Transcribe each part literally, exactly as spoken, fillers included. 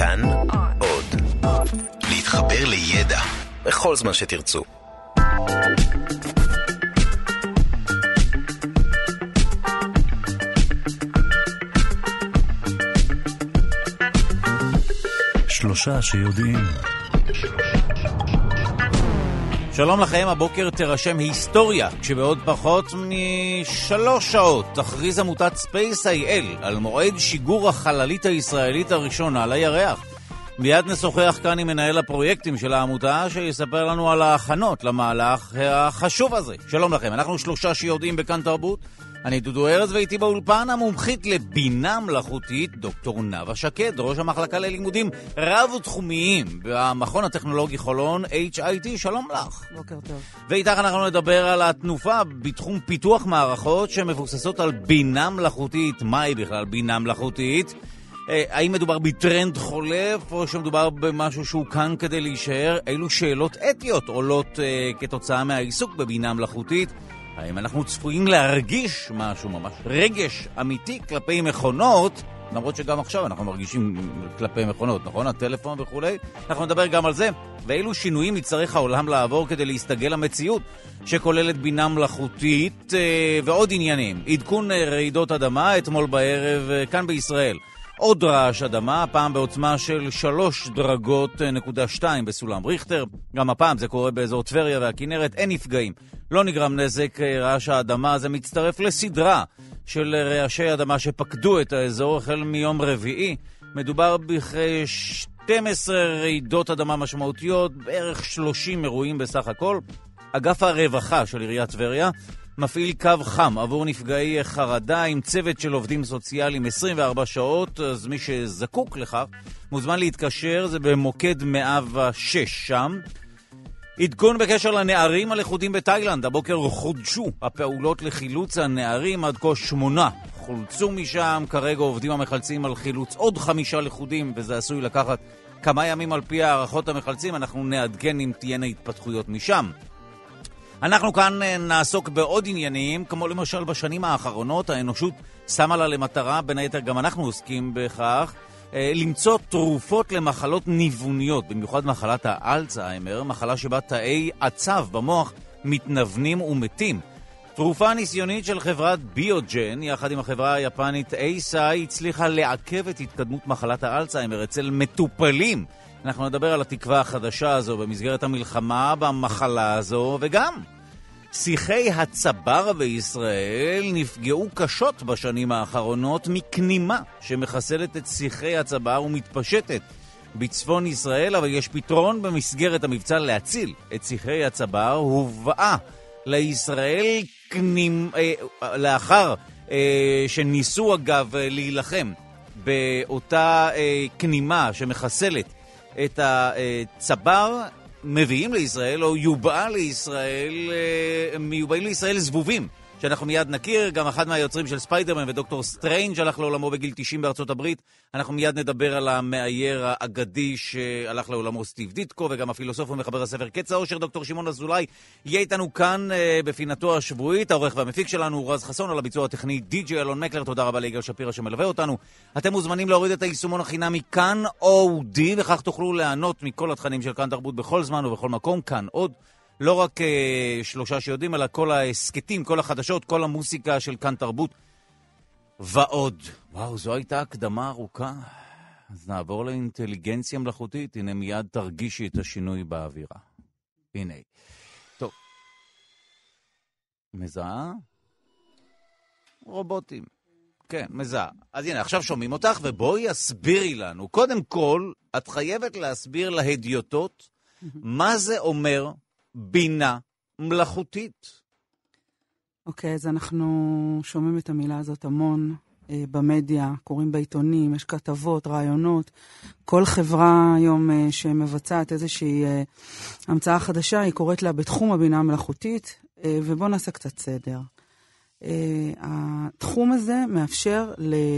כאן עוד. להתחבר לידע בכל זמן שתרצו. שלושה שיודעים. שלום לכם, הבוקר תרשם היסטוריה, כשבעוד פחות משלוש שעות תכריז עמותת ספייס איי אל על מועד שיגור החללית הישראלית הראשונה על הירח. מיד נשוחח כאן עם מנהל הפרויקטים של העמותה, שיספר לנו על ההכנות למהלך החשוב הזה. שלום לכם, אנחנו שלושה שיודעים בכאן תרבות. אני דודו ארז, ואיתי באולפן המומחית לבינה מלאכותית, דוקטור נאוה שקד, ראש המחלקה ללימודים רב-תחומיים במכון הטכנולוגי חולון, אייץ' איי טי. שלום לך. בוקר טוב. ואיתך אנחנו נדבר על התנופה בתחום פיתוח מערכות שמבוססות על בינה מלאכותית. מהי בכלל בינה מלאכותית? האם מדובר בטרנד חולף או שמדובר במשהו שהוא כאן כדי להישאר? אילו שאלות אתיות עולות אה, כתוצאה מהעיסוק בבינה מלאכותית? האם אנחנו צפויים להרגיש משהו ממש רגש אמיתי כלפי מכונות, למרות שגם עכשיו אנחנו מרגישים כלפי מכונות, נכון? הטלפון וכולי. אנחנו נדבר גם על זה. ואילו שינויים יצטרך העולם לעבור כדי להסתגל למציאות שכוללת בינה מלאכותית אה, ועוד עניינים. עדכון רעידות אדמה אתמול בערב אה, כאן בישראל. עוד רעש אדמה, הפעם בעוצמה של שלוש דרגות נקודה שתיים בסולם ריכטר. גם הפעם זה קורה באזור טבריה והכינרת, אין נפגעים. לא נגרם נזק. רעש האדמה הזה מצטרף לסדרה של רעשי אדמה שפקדו את האזור החל מיום רביעי. מדובר בכ-שתים עשרה רעידות אדמה משמעותיות, בערך שלושים אירועים בסך הכל. אגף הרווחה של עיריית טבריה מפעיל קו חם עבור נפגעי חרדה עם צוות של עובדים סוציאליים עשרים וארבע שעות, אז מי שזקוק לכך מוזמן להתקשר, זה במוקד מאה ושש שם. עדכון בקשר לנערים הלכודים בתאילנד, הבוקר חודשו הפעולות לחילוץ הנערים, עד כה שמונה חולצו משם, כרגע עובדים המחלצים על חילוץ עוד חמישה לכודים, וזה עשוי לקחת כמה ימים על פי הערכות המחלצים. אנחנו נעדכן אם תהיינה התפתחויות משם. אנחנו כאן נעסוק בעוד עניינים, כמו למשל בשנים האחרונות האנושות שמה לה למטרה, בין היתר גם אנחנו עוסקים בכך, למצוא תרופות למחלות ניווניות, במיוחד מחלת האלצהיימר, מחלה שבה תאי עצב במוח מתנוונים ומתים. תרופה ניסיונית של חברת ביוג'ן, יחד עם החברה היפנית אייסאי, הצליחה לעכב את התקדמות מחלת האלצהיימר אצל מטופלים. אנחנו נדבר על התקווה החדשה הזו במסגרת המלחמה במחלה הזו, וגם שיחי הצבר בישראל נפגעו קשות בשנים האחרונות מקנימה שמחסלת את שיחי הצבר ומתפשטת בצפון ישראל, אבל יש פתרון במסגרת המבצע להציל את שיחי הצבר. הובאה לישראל קנימ... אה, לאחר אה, שניסו אגב להילחם באותה אה, קנימה שמחסלת את הצבר, מביאים לישראל, או יובאה לישראל, מיובאים לישראל זבובים, שאנחנו מיד נכיר. גם אחד מהיוצרים של ספיידרמן ודוקטור סטרנג' הלך לעולמו בגיל תשעים בארצות הברית. אנחנו מיד נדבר על המאייר האגדי שהלך לעולמו, סטיב דיטקו, וגם הפילוסוף ומחבר הספר קץ האושר, דוקטור שמעון אזולאי, יהיה איתנו כאן בפינתו השבועית. העורך והמפיק שלנו הוא רז חסון, על הביצוע הטכני די-ג'יי אלון מקלר. תודה רבה ליגאל שפירא שמלווה אותנו. אתם מוזמנים להוריד את היישומון החינמי כאן אודי, וכך תוכלו ליהנות מכל התכנים של כאן תרבות בכל זמן ובכל מקום. כאן עוד. לא רק uh, שלושה שיודעים, אלא כל העסקטים, כל החדשות, כל המוסיקה של כאן תרבות ועוד. וואו, זו הייתה הקדמה ארוכה. אז נעבור לאינטליגנציה מלאכותית. הנה מיד תרגישי את השינוי באווירה. הנה. טוב. מזהה? רובוטים. כן, מזהה. אז הנה, עכשיו שומעים אותך, ובואי הסבירי לנו. קודם כל, את חייבת להסביר להדיוטות מה זה אומר בינה מלאכותית. אוקיי, אז אנחנו שומעים את המילה הזאת המון אה, במדיה, קוראים בעיתונים, יש כתבות, רעיונות. כל חברה היום אה, שמבצעת איזושהי אה, המצאה חדשה, היא קוראת לה בתחום הבינה המלאכותית, אה, ובואו נעשה קצת סדר. אה, התחום הזה מאפשר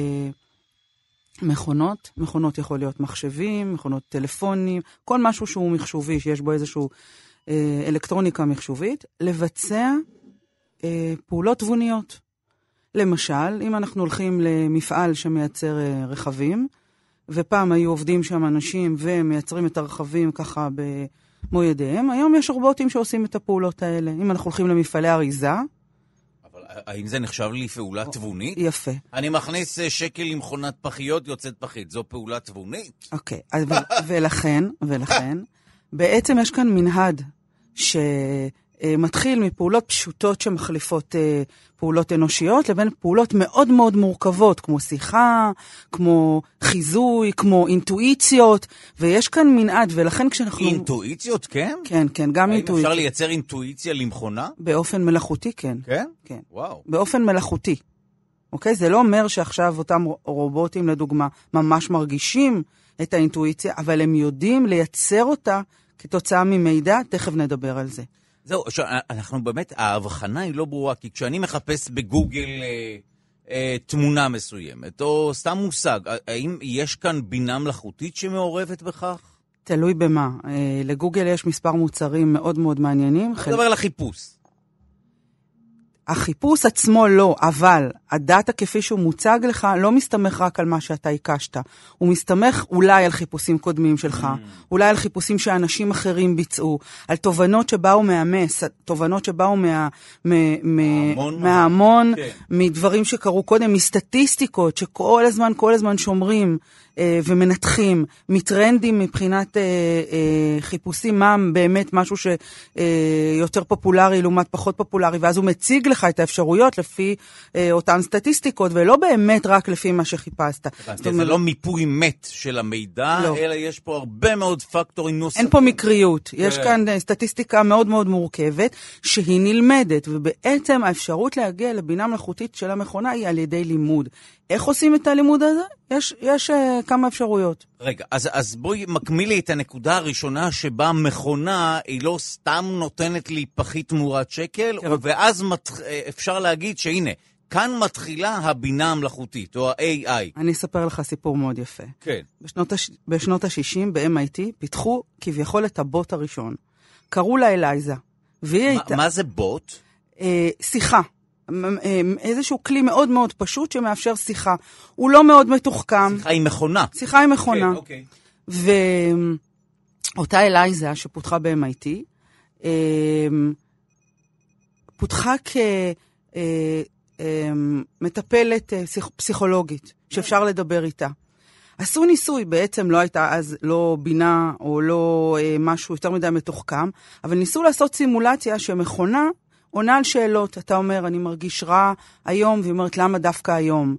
למכונות, מכונות יכול להיות מחשבים, מכונות טלפונים, כל משהו שהוא מחשובי, שיש בו איזשהו אלקטרוניקה מחשובית, לבצע אה, פעולות תבוניות. למשל, אם אנחנו הולכים למפעל שמייצר אה, רכבים, ופעם היו עובדים שם אנשים ומייצרים את הרכבים ככה במו ידיהם. היום יש רובוטים שעושים את הפעולות האלה. אם אנחנו הולכים למפעלי אריזה... אבל האם זה נחשב לי פעולה תבונית? יפה. אני מכניס שקל למכונת פחיות, יוצאת פחית. זו פעולה תבונית? אוקיי. ולכן, ולכן, בעצם יש כאן מנהד שמתחיל מפעולות פשוטות שמחליפות פעולות אנושיות, לבין פעולות מאוד מאוד מורכבות, כמו שיחה, כמו חיזוי, כמו אינטואיציות, ויש כאן מנעד, ולכן כשאנחנו... אינטואיציות, כן? כן, כן, גם אינטואיציות. האם אפשר לייצר אינטואיציה למכונה? באופן מלאכותי, כן. כן? כן. וואו. באופן מלאכותי. אוקיי? זה לא אומר שעכשיו אותם רובוטים, לדוגמה, ממש מרגישים את האינטואיציה, אבל הם יודעים לייצר אותה כתוצאה ממידע, תכף נדבר על זה. זהו, אנחנו באמת, ההבחנה היא לא ברורה, כי כשאני מחפש בגוגל אה, אה, תמונה מסוימת, או סתם מושג, האם יש כאן בינה מלאכותית שמעורבת בכך? תלוי במה. אה, לגוגל יש מספר מוצרים מאוד מאוד מעניינים. אני מדבר על החיפוש. החיפוש עצמו לא, אבל הדאטה כפי שהוא מוצג לך לא מסתמך רק על מה שאתה הקשת. הוא מסתמך אולי על חיפושים קודמים שלך, mm. אולי על חיפושים שאנשים אחרים ביצעו, על תובנות שבאו מהמס, תובנות שבאו מה, מה, מההמון, כן. מדברים שקרו קודם, מסטטיסטיקות שכל הזמן, כל הזמן שומרים אה, ומנתחים, מטרנדים מבחינת אה, אה, חיפושים, מה באמת משהו שיותר אה, פופולרי לעומת פחות פופולרי, ואז הוא מציג לך את האפשרויות לפי אה, אותן סטטיסטיקות, ולא באמת רק לפי מה שחיפשת. זה אומרת, לא מיפוי מת של המידע, לא. אלא יש פה הרבה מאוד פקטורים נוספים. אין פה מקריות. כן. יש כאן אה, סטטיסטיקה מאוד מאוד מורכבת, שהיא נלמדת, ובעצם האפשרות להגיע לבינה מלאכותית של המכונה היא על ידי לימוד. איך עושים את הלימוד הזה? יש, יש uh, כמה אפשרויות. רגע, אז, אז בואי מקמילי את הנקודה הראשונה שבה מכונה היא לא סתם נותנת לי פחית תמורת שקל, כן. ואז מת, אפשר להגיד שהנה, כאן מתחילה הבינה המלאכותית, או ה-איי איי. אני אספר לך סיפור מאוד יפה. כן. בשנות, הש... בשנות ה-שישים ב-אם איי טי פיתחו כביכול את הבוט הראשון. קראו לה אלייזה. והיא הייתה... מה זה בוט? אה, שיחה. איזשהו כלי מאוד מאוד פשוט שמאפשר שיחה. הוא לא מאוד מתוחכם. שיחה עם מכונה. שיחה עם מכונה. אוקיי, ואותה אלייזה שפותחה ב-אם איי טי, פותחה כמטפלת פסיכולוגית, שאפשר לדבר איתה. עשו ניסוי, בעצם לא הייתה אז לא בינה או לא משהו יותר מדי מתוחכם, אבל ניסו לעשות סימולציה שמכונה עונה על שאלות. אתה אומר, אני מרגיש רע היום, והיא אומרת, למה דווקא היום?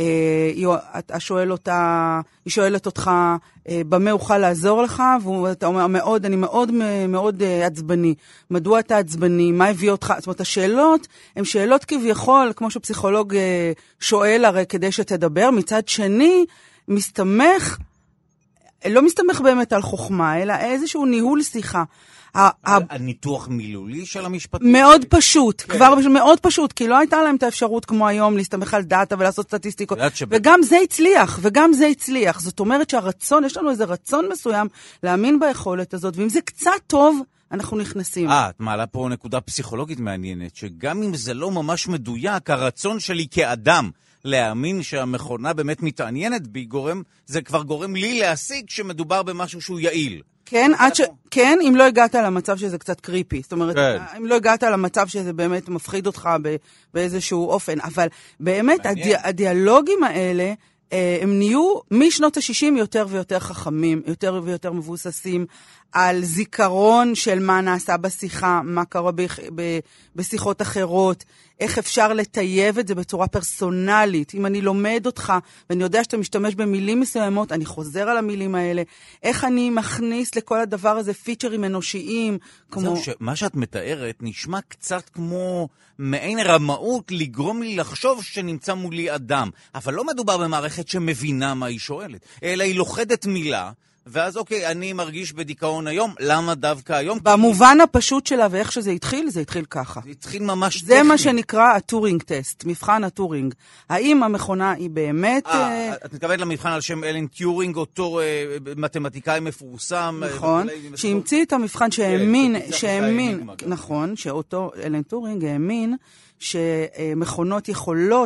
אתה שואל אותה, היא שואלת אותך, במה אוכל לעזור לך? ואתה אומר, מאוד, אני מאוד מאוד עצבני. מדוע אתה עצבני? מה הביא אותך? זאת אומרת, השאלות הן שאלות כביכול, כמו שפסיכולוג שואל הרי כדי שתדבר. מצד שני, מסתמך, לא מסתמך באמת על חוכמה, אלא איזשהו ניהול שיחה. הניתוח מילולי של המשפטים? מאוד פשוט, כבר מאוד פשוט, כי לא הייתה להם את האפשרות כמו היום להסתמך על דאטה ולעשות סטטיסטיקות, וגם זה הצליח, וגם זה הצליח. זאת אומרת שהרצון, יש לנו איזה רצון מסוים להאמין ביכולת הזאת, ואם זה קצת טוב, אנחנו נכנסים. אה, את מעלה פה נקודה פסיכולוגית מעניינת, שגם אם זה לא ממש מדויק, הרצון שלי כאדם להאמין שהמכונה באמת מתעניינת בי, גורם, זה כבר גורם לי להשיג שמדובר במשהו שהוא יעיל. כן, עד ש... כן, אם לא הגעת למצב שזה קצת קריפי. זאת אומרת, כן. אם לא הגעת למצב שזה באמת מפחיד אותך באיזשהו אופן. אבל באמת, הדי... הדיאלוגים האלה, הם נהיו משנות ה-שישים יותר ויותר חכמים, יותר ויותר מבוססים על זיכרון של מה נעשה בשיחה, מה קרה ב- ב- בשיחות אחרות, איך אפשר לטייב את זה בצורה פרסונלית. אם אני לומד אותך, ואני יודע שאתה משתמש במילים מסוימות, אני חוזר על המילים האלה. איך אני מכניס לכל הדבר הזה פיצ'רים אנושיים, כמו... זהו, שמה שאת מתארת נשמע קצת כמו מעין רמאות לגרום לי לחשוב שנמצא מולי אדם. אבל לא מדובר במערכת שמבינה מה היא שואלת, אלא היא לוחדת מילה, ואז אוקיי, אני מרגיש בדיכאון היום, למה דווקא היום? במובן הפשוט שלה ואיך שזה התחיל, זה התחיל ככה. זה התחיל ממש טכני. זה מה שנקרא הטורינג טסט, מבחן הטורינג. האם המכונה היא באמת... אה, את מתכוונת למבחן על שם אלן טיורינג, אותו מתמטיקאי מפורסם. נכון, שהמציא את המבחן שהאמין, שהאמין, נכון, שאותו אלן טיורינג האמין שמכונות יכולות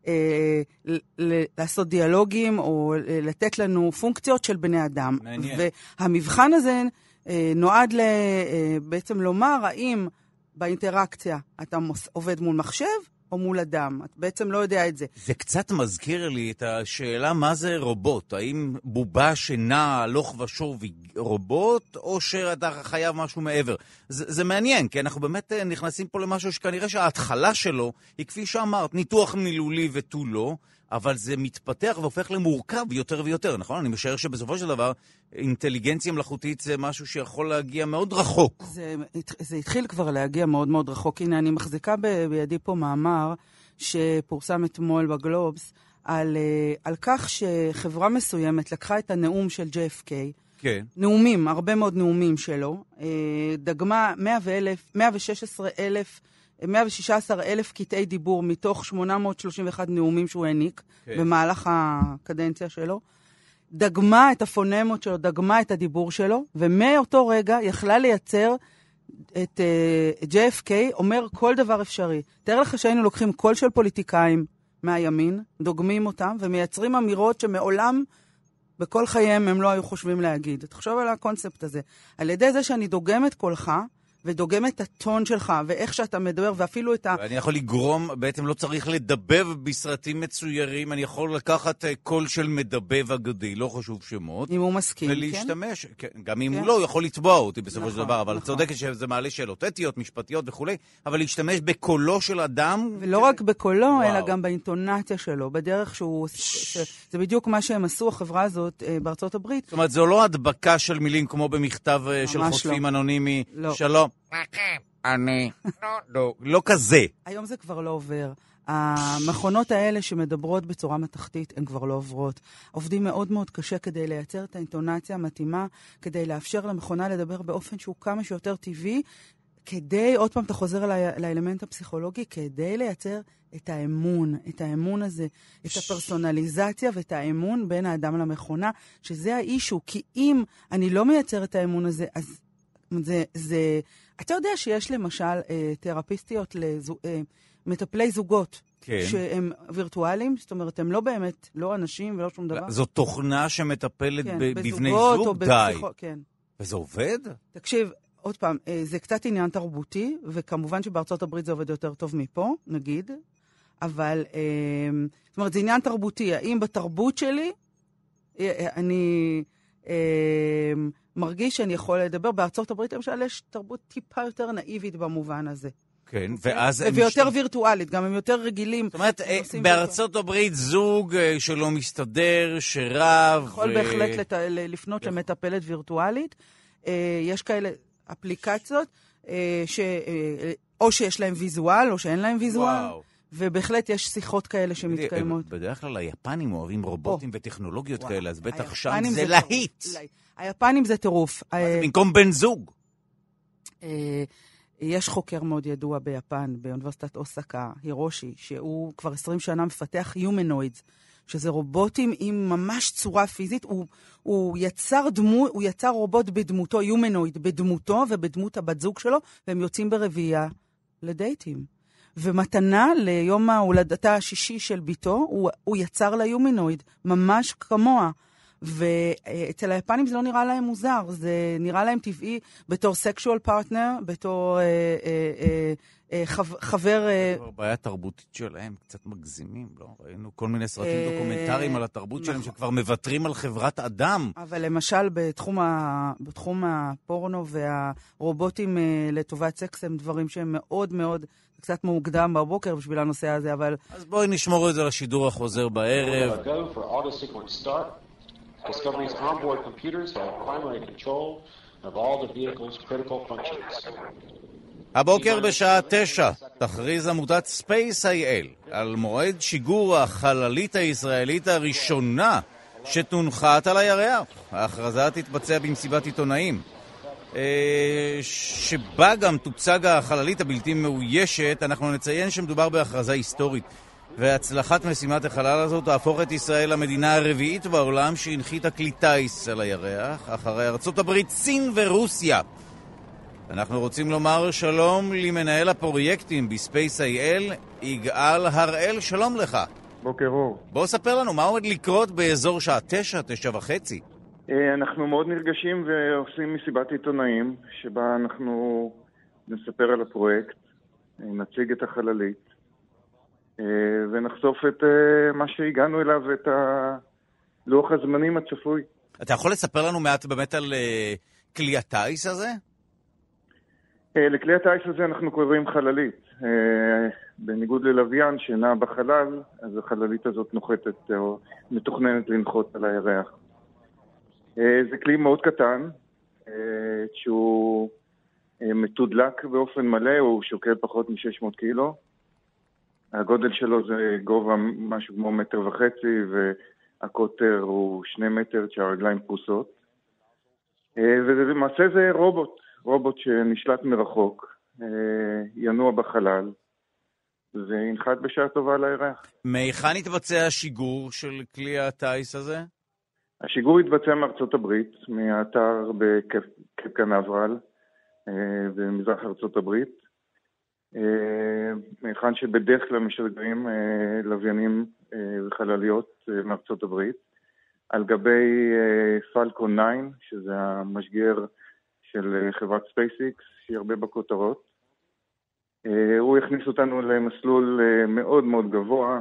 אה, ל- לעשות דיאלוגים או לתת לנו פונקציות של בני אדם. מעניין. והמבחן הזה אה, נועד ל- אה, בעצם לומר האם באינטראקציה אתה מוס- עובד מול מחשב או מול אדם. את בעצם לא יודע את זה. זה קצת מזכיר לי את השאלה מה זה רובוט. האם בובה שנעה הלוך ושוב היא רובוט, או שאתה חייב משהו מעבר? זה, זה מעניין, כי אנחנו באמת נכנסים פה למשהו שכנראה שההתחלה שלו היא כפי שאמרת, ניתוח מילולי ותו לא, אבל זה מתפתח והופך למורכב יותר ויותר, נכון? אני משער שבסופו של דבר אינטליגנציה מלאכותית זה משהו שיכול להגיע מאוד רחוק. זה, זה התחיל כבר להגיע מאוד מאוד רחוק. הנה, אני מחזיקה ב, בידי פה מאמר שפורסם אתמול בגלובס, על, על כך שחברה מסוימת לקחה את הנאום של ג'יי אף קיי, כן. נאומים, הרבה מאוד נאומים שלו, דגמה מאה ושש עשרה אלף, מאה ושישה עשר אלף קטעי דיבור מתוך שמונה מאות שלושים ואחת נאומים שהוא העניק כן. במהלך הקדנציה שלו, דגמה את הפונמות שלו, דגמה את הדיבור שלו, ומאותו רגע יכלה לייצר את uh, ג'יי אף קיי אומר כל דבר אפשרי. תאר לך שהיינו לוקחים קול של פוליטיקאים מהימין, דוגמים אותם ומייצרים אמירות שמעולם בכל חייהם הם לא היו חושבים להגיד. תחשוב על הקונספט הזה. על ידי זה שאני דוגם את קולך, ודוגם את הטון שלך, ואיך שאתה מדבר, ואפילו את ה... אני יכול לגרום, בעצם לא צריך לדבב בסרטים מצוירים, אני יכול לקחת קול של מדבב אגדי, לא חשוב שמות. אם הוא מסכים, ולהשתמש, כן? גם אם כן. הוא לא, הוא יכול לתבוע אותי בסופו נכון, של דבר, אבל נכון. צודקת שזה מעלה שאלות אתיות, משפטיות וכו', אבל להשתמש בקולו של אדם... ולא רק בקולו, וואו. אלא גם באינטונציה שלו, בדרך שהוא... ש... זה בדיוק מה שהם עשו, החברה הזאת, בארצות הברית. זאת אומרת, זו לא הדבקה של מילים כמו במכתב של חוטפים אנונימי, לא. שלום. אני, לא, לא, לא כזה. היום זה כבר לא עובר. המכונות האלה שמדברות בצורה מתחתית, הן כבר לא עוברות. עובדים מאוד מאוד קשה כדי לייצר את האינטונציה המתאימה, כדי לאפשר למכונה לדבר באופן שהוא כמה שיותר טבעי, כדי, עוד פעם אתה חוזר לאלמנט הפסיכולוגי, כדי לייצר את האמון, את האמון הזה, את הפרסונליזציה ואת האמון בין האדם למכונה, שזה האישו, כי אם אני לא מייצר את האמון הזה, אז זה, זה, אתה יודע שיש למשל אה, תרפיסטיות, לזו, אה, מטפלי זוגות, כן. שהם וירטואליים, זאת אומרת, הם לא באמת, לא אנשים ולא שום דבר. זו תוכנה שמטפלת כן, בבני זוג, זוג? די. בפסיכו, כן. וזה עובד? תקשיב, עוד פעם, אה, זה קצת עניין תרבותי, וכמובן שבארצות הברית זה עובד יותר טוב מפה, נגיד, אבל, אה, זאת אומרת, זה עניין תרבותי. האם בתרבות שלי, אה, אני... אה, מרגיש שאני יכול לדבר. בארצות הברית, למשל, יש תרבות טיפה יותר נאיבית במובן הזה. כן, ואז... ויותר וירטואלית, גם הם יותר רגילים. זאת אומרת, בארצות הברית זוג שלא מסתדר, שרב... יכול בהחלט לפנות למטפלת וירטואלית. יש כאלה אפליקציות, או שיש להם ויזואל, או שאין להם ויזואל. ובהחלט יש שיחות כאלה שמתקיימות. בדרך כלל היפנים אוהבים רובוטים וטכנולוגיות כאלה, אז בטח שם זה להיט. היפנים זה טירוף. במקום בן זוג. יש חוקר מאוד ידוע ביפן, באוניברסיטת אוסקה, הירושי, שהוא כבר עשרים שנה מפתח Humanoids, שזה רובוטים עם ממש צורה פיזית. הוא, הוא יצר דמו, הוא יצר רובוט בדמותו, Humanoid בדמותו ובדמות הבת זוג שלו, והם יוצאים ברביעייה לדייטים. ומתנה ליום ההולדתה השישי של ביתו, הוא, הוא יצר לה-Humanoid, ממש כמוה. ואצל היפנים זה לא נראה להם מוזר, זה נראה להם טבעי בתור סקשואל פרטנר, בתור אה, אה, אה, חבר... חבר אה... בעיה תרבותית שלהם, קצת מגזימים, לא? ראינו כל מיני סרטים דוקומנטריים על התרבות שלהם, שכבר מבטרים על חברת אדם. אבל למשל בתחום, ה... בתחום הפורנו והרובוטים לטובת סקס, הם דברים שהם מאוד מאוד... קצת מוקדם בבוקר בשביל הנושא הזה, אבל... אז בואי נשמור את זה לשידור החוזר בערב. Discovery's onboard computers have primary control of all the vehicle's critical functions. הבוקר בשעה תשע תכריז עמותת ספייס איי אל על מועד שיגור החללית הישראלית הראשונה שתונחת על הירח. ההכרזה תתבצע במסיבת עיתונאים, שבה גם תוצג החללית הבלתי מאוישת. אנחנו נציין שמדובר בהכרזה היסטורית, והצלחת משימת החלל הזאת תהפוך את ישראל למדינה הרביעית בעולם שהנחיתה כלי טיס על הירח, אחרי ארצות הברית, סין ורוסיה. אנחנו רוצים לומר שלום למנהל הפרויקטים בספייס איי אל, יגאל הראל. שלום לך. בוקר אור. בוא ספר לנו, מה עומד לקרות באזור שעה תשע, תשע וחצי? אנחנו מאוד נרגשים ועושים מסיבת עיתונאים, שבה אנחנו נספר על הפרויקט, נציג את החללית, ונחשוף את מה שהגענו אליו, את לוח הזמנים הצפוי. אתה יכול לספר לנו מעט באמת על כלי הטייס הזה? לכלי הטייס הזה אנחנו קוראים חללית. בניגוד ללוויין שנע בחלל, אז החללית הזאת נוחתת או מתוכננת לנחות על הירח. זה כלי מאוד קטן, שהוא מתודלק באופן מלא, הוא שוקל פחות מ-שש מאות קילו. הגודל שלו זה גובה משהו כמו מטר וחצי, והקוטר הוא שני מטר שהרגליים פרוסות. ולמעשה זה רובוט, רובוט שנשלט מרחוק, ינוע בחלל, וינחת בשעה טובה על הירח. מהיכן התבצע השיגור של כלי הטייס הזה? השיגור התבצע מארצות הברית, מהאתר בקפ קנברל, במזרח ארצות הברית, מהיכן שבדרך כלל משדרים לוויינים וחלליות מארצות הברית, על גבי פלקון תשע, שזה המשגר של חברת ספייסיקס, שהיא הרבה בכותרות. הוא הכניס אותנו למסלול מאוד מאוד גבוה,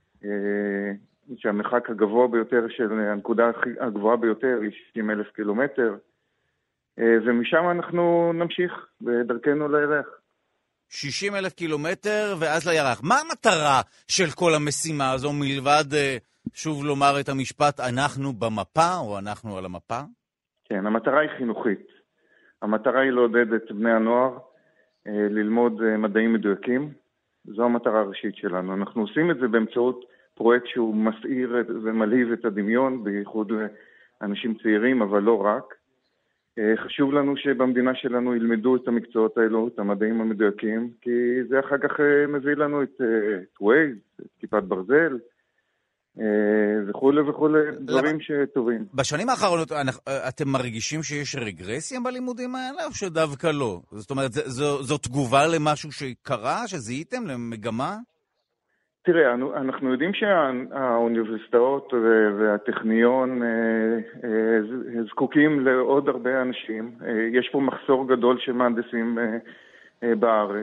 שהמרחק הגבוה ביותר של הנקודה הגבוהה ביותר היא שישים אלף קילומטר, ומשם אנחנו נמשיך בדרכנו לירח. שישים אלף קילומטר ואז לירח. מה המטרה של כל המשימה הזו מלבד, שוב לומר את המשפט, אנחנו במפה או אנחנו על המפה? כן, המטרה היא חינוכית. המטרה היא לעודד את בני הנוער ללמוד מדעים מדויקים. זו המטרה הראשית שלנו. אנחנו עושים את זה באמצעות פרויקט שהוא מסעיר ומלהיב את הדמיון, בייחוד אנשים צעירים, אבל לא רק. חשוב לנו שבמדינה שלנו ילמדו את המקצועות האלו, את המדעים המדויקים, כי זה אחר כך מביא לנו את ווייז, את כיפת ברזל, וכו' וכו', דברים שטובים. בשנים האחרונות אתם מרגישים שיש רגרסיה בלימודים האלה, או שדווקא לא? זאת אומרת, זו, זו תגובה למשהו שקרה, שזיהיתם, למגמה? תראה, אנחנו יודעים שהאוניברסיטאות והטכניון זקוקים לעוד הרבה אנשים. יש פה מחסור גדול של מהנדסים בארץ,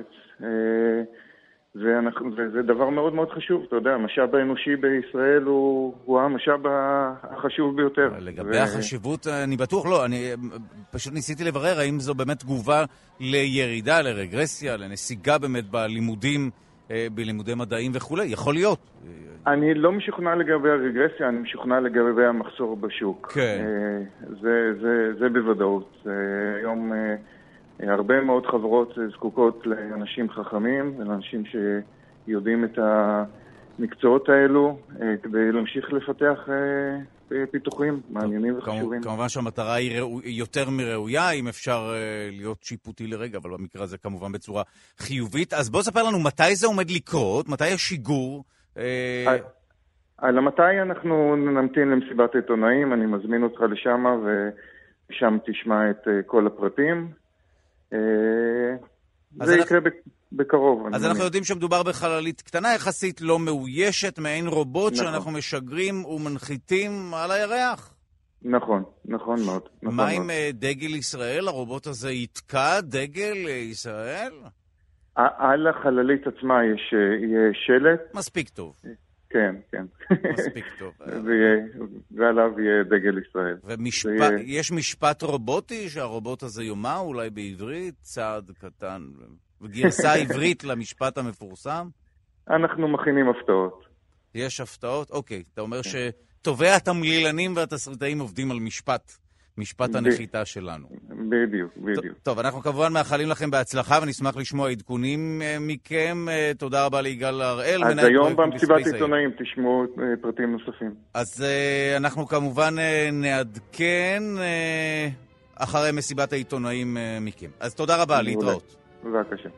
וזה דבר מאוד מאוד חשוב. אתה יודע, המשאב האנושי בישראל הוא, הוא המשאב החשוב ביותר. לגבי ו... החשיבות, אני בטוח לא. אני פשוט ניסיתי לברר האם זו באמת תגובה לירידה, לרגרסיה, לנסיגה באמת בלימודים, בלימודי מדעים וכו'. יכול להיות. אני לא משוכנע לגבי הרגרסיה, אני משוכנע לגבי המחסור בשוק. כן. זה, זה, זה בוודאות. היום הרבה מאוד חברות זקוקות לאנשים חכמים, לאנשים שיודעים את המקצועות האלו, כדי להמשיך לפתח פיתוחים מעניינים וחשובים. כמובן שהמטרה היא יותר מראויה, אם אפשר להיות שיפוטי לרגע, אבל במקרה הזה כמובן בצורה חיובית. אז בוא ספר לנו מתי זה עומד לקרות, מתי השיגור? על המתי אנחנו נמתין למסיבת עיתונאים, אני מזמין אותך לשם ושם תשמע את כל הפרטים. זה יקרה בקרוב. אז אנחנו יודעים שמדובר בחללית קטנה יחסית, לא מאוישת, מעין רובוט שאנחנו משגרים ומנחיתים על הירח. נכון, נכון מאוד. מה עם דגל ישראל? הרובוט הזה יתקע דגל ישראל? על החללית עצמה יש שלט. מספיק טוב. כן, כן. מספיק טוב. ועליו יהיה דגל ישראל. ויש משפט רובוטי שהרובוט הזה יאמר, אולי בעברית, צעד קטן, וגרסה עברית למשפט המפורסם? אנחנו מכינים הפתעות. יש הפתעות? אוקיי. אתה אומר שטובי התמלילנים והתסריטאים עובדים על משפט. משפט הנחיתה שלנו. בדיוק, בדיוק. טוב, אנחנו כמובן מאחלים לכם בהצלחה, ונשמח לשמוע עדכונים מכם. תודה רבה ליגאל הראל. אז היום במסיבת עיתונאים תשמעו פרטים נוספים. אז אנחנו כמובן נעדכן אחרי מסיבת העיתונאים מכם. אז תודה רבה, להתראות. בבקשה.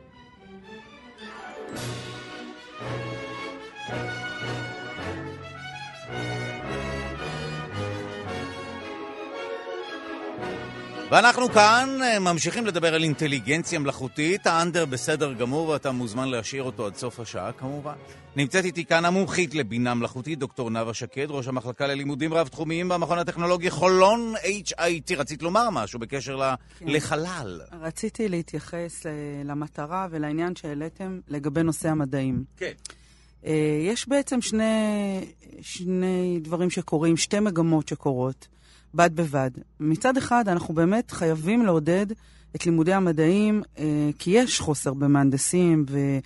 ואנחנו כאן ממשיכים לדבר על אינטליגנציה מלאכותית. האנדר בסדר גמור, ואתה מוזמן להשאיר אותו עד סוף השעה כמובן. נמצאת איתי כאן המומחית לבינה מלאכותית, דוקטור נאוה שקד, ראש המחלקה ללימודים רב-תחומיים במכון הטכנולוגי חולון אייץ' איי טי. רצית לומר משהו בקשר ל... כן. לחלל? רציתי להתייחס למטרה ולעניין שהעליתם לגבי נושא המדעים. כן. יש בעצם שני, שני דברים שקורים, שתי מגמות שקורות. בד בבד. מצד אחד, אנחנו באמת חייבים לעודד את לימודי המדעים, אה, כי יש חוסר במהנדסים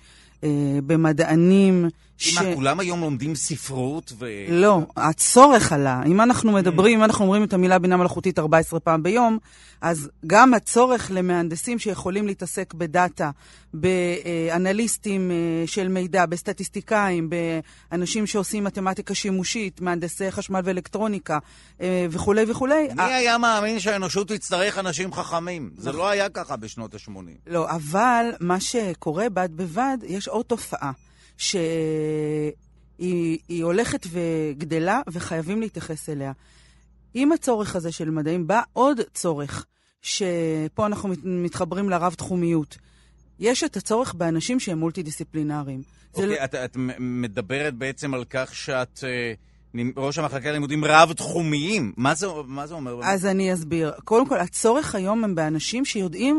ובמדענים. ש... מה, כולם היום לומדים ספרות ו... לא, הצורך עלה. אם אנחנו מדברים, אם אנחנו אומרים את המילה בינה מלאכותית ארבע עשרה פעם ביום, אז גם הצורך למהנדסים שיכולים להתעסק בדאטה, באנליסטים של מידע, בסטטיסטיקאים, באנשים שעושים מתמטיקה שימושית, מהנדסי חשמל ואלקטרוניקה וכו' וכו'. מי היה מאמין שהאנושות תצטרך אנשים חכמים? זה לא היה ככה בשנות ה-שמונים. לא, אבל מה שקורה בד בבד, יש עוד תופעה. שהיא היא הולכת וגדלה וחייבים להתייחס אליה. עם הצורך הזה של מדעים בא עוד צורך, שפה אנחנו מתחברים לרב תחומיות. יש את הצורך באנשים שהם מולטי-דיסציפלינריים. אוקיי, לא... את, את מדברת בעצם על כך שאת ראש המחלקה ללימודים רב תחומיים. מה זה, מה זה אומר? אז אני אסביר. קודם כל, הצורך היום הם באנשים שיודעים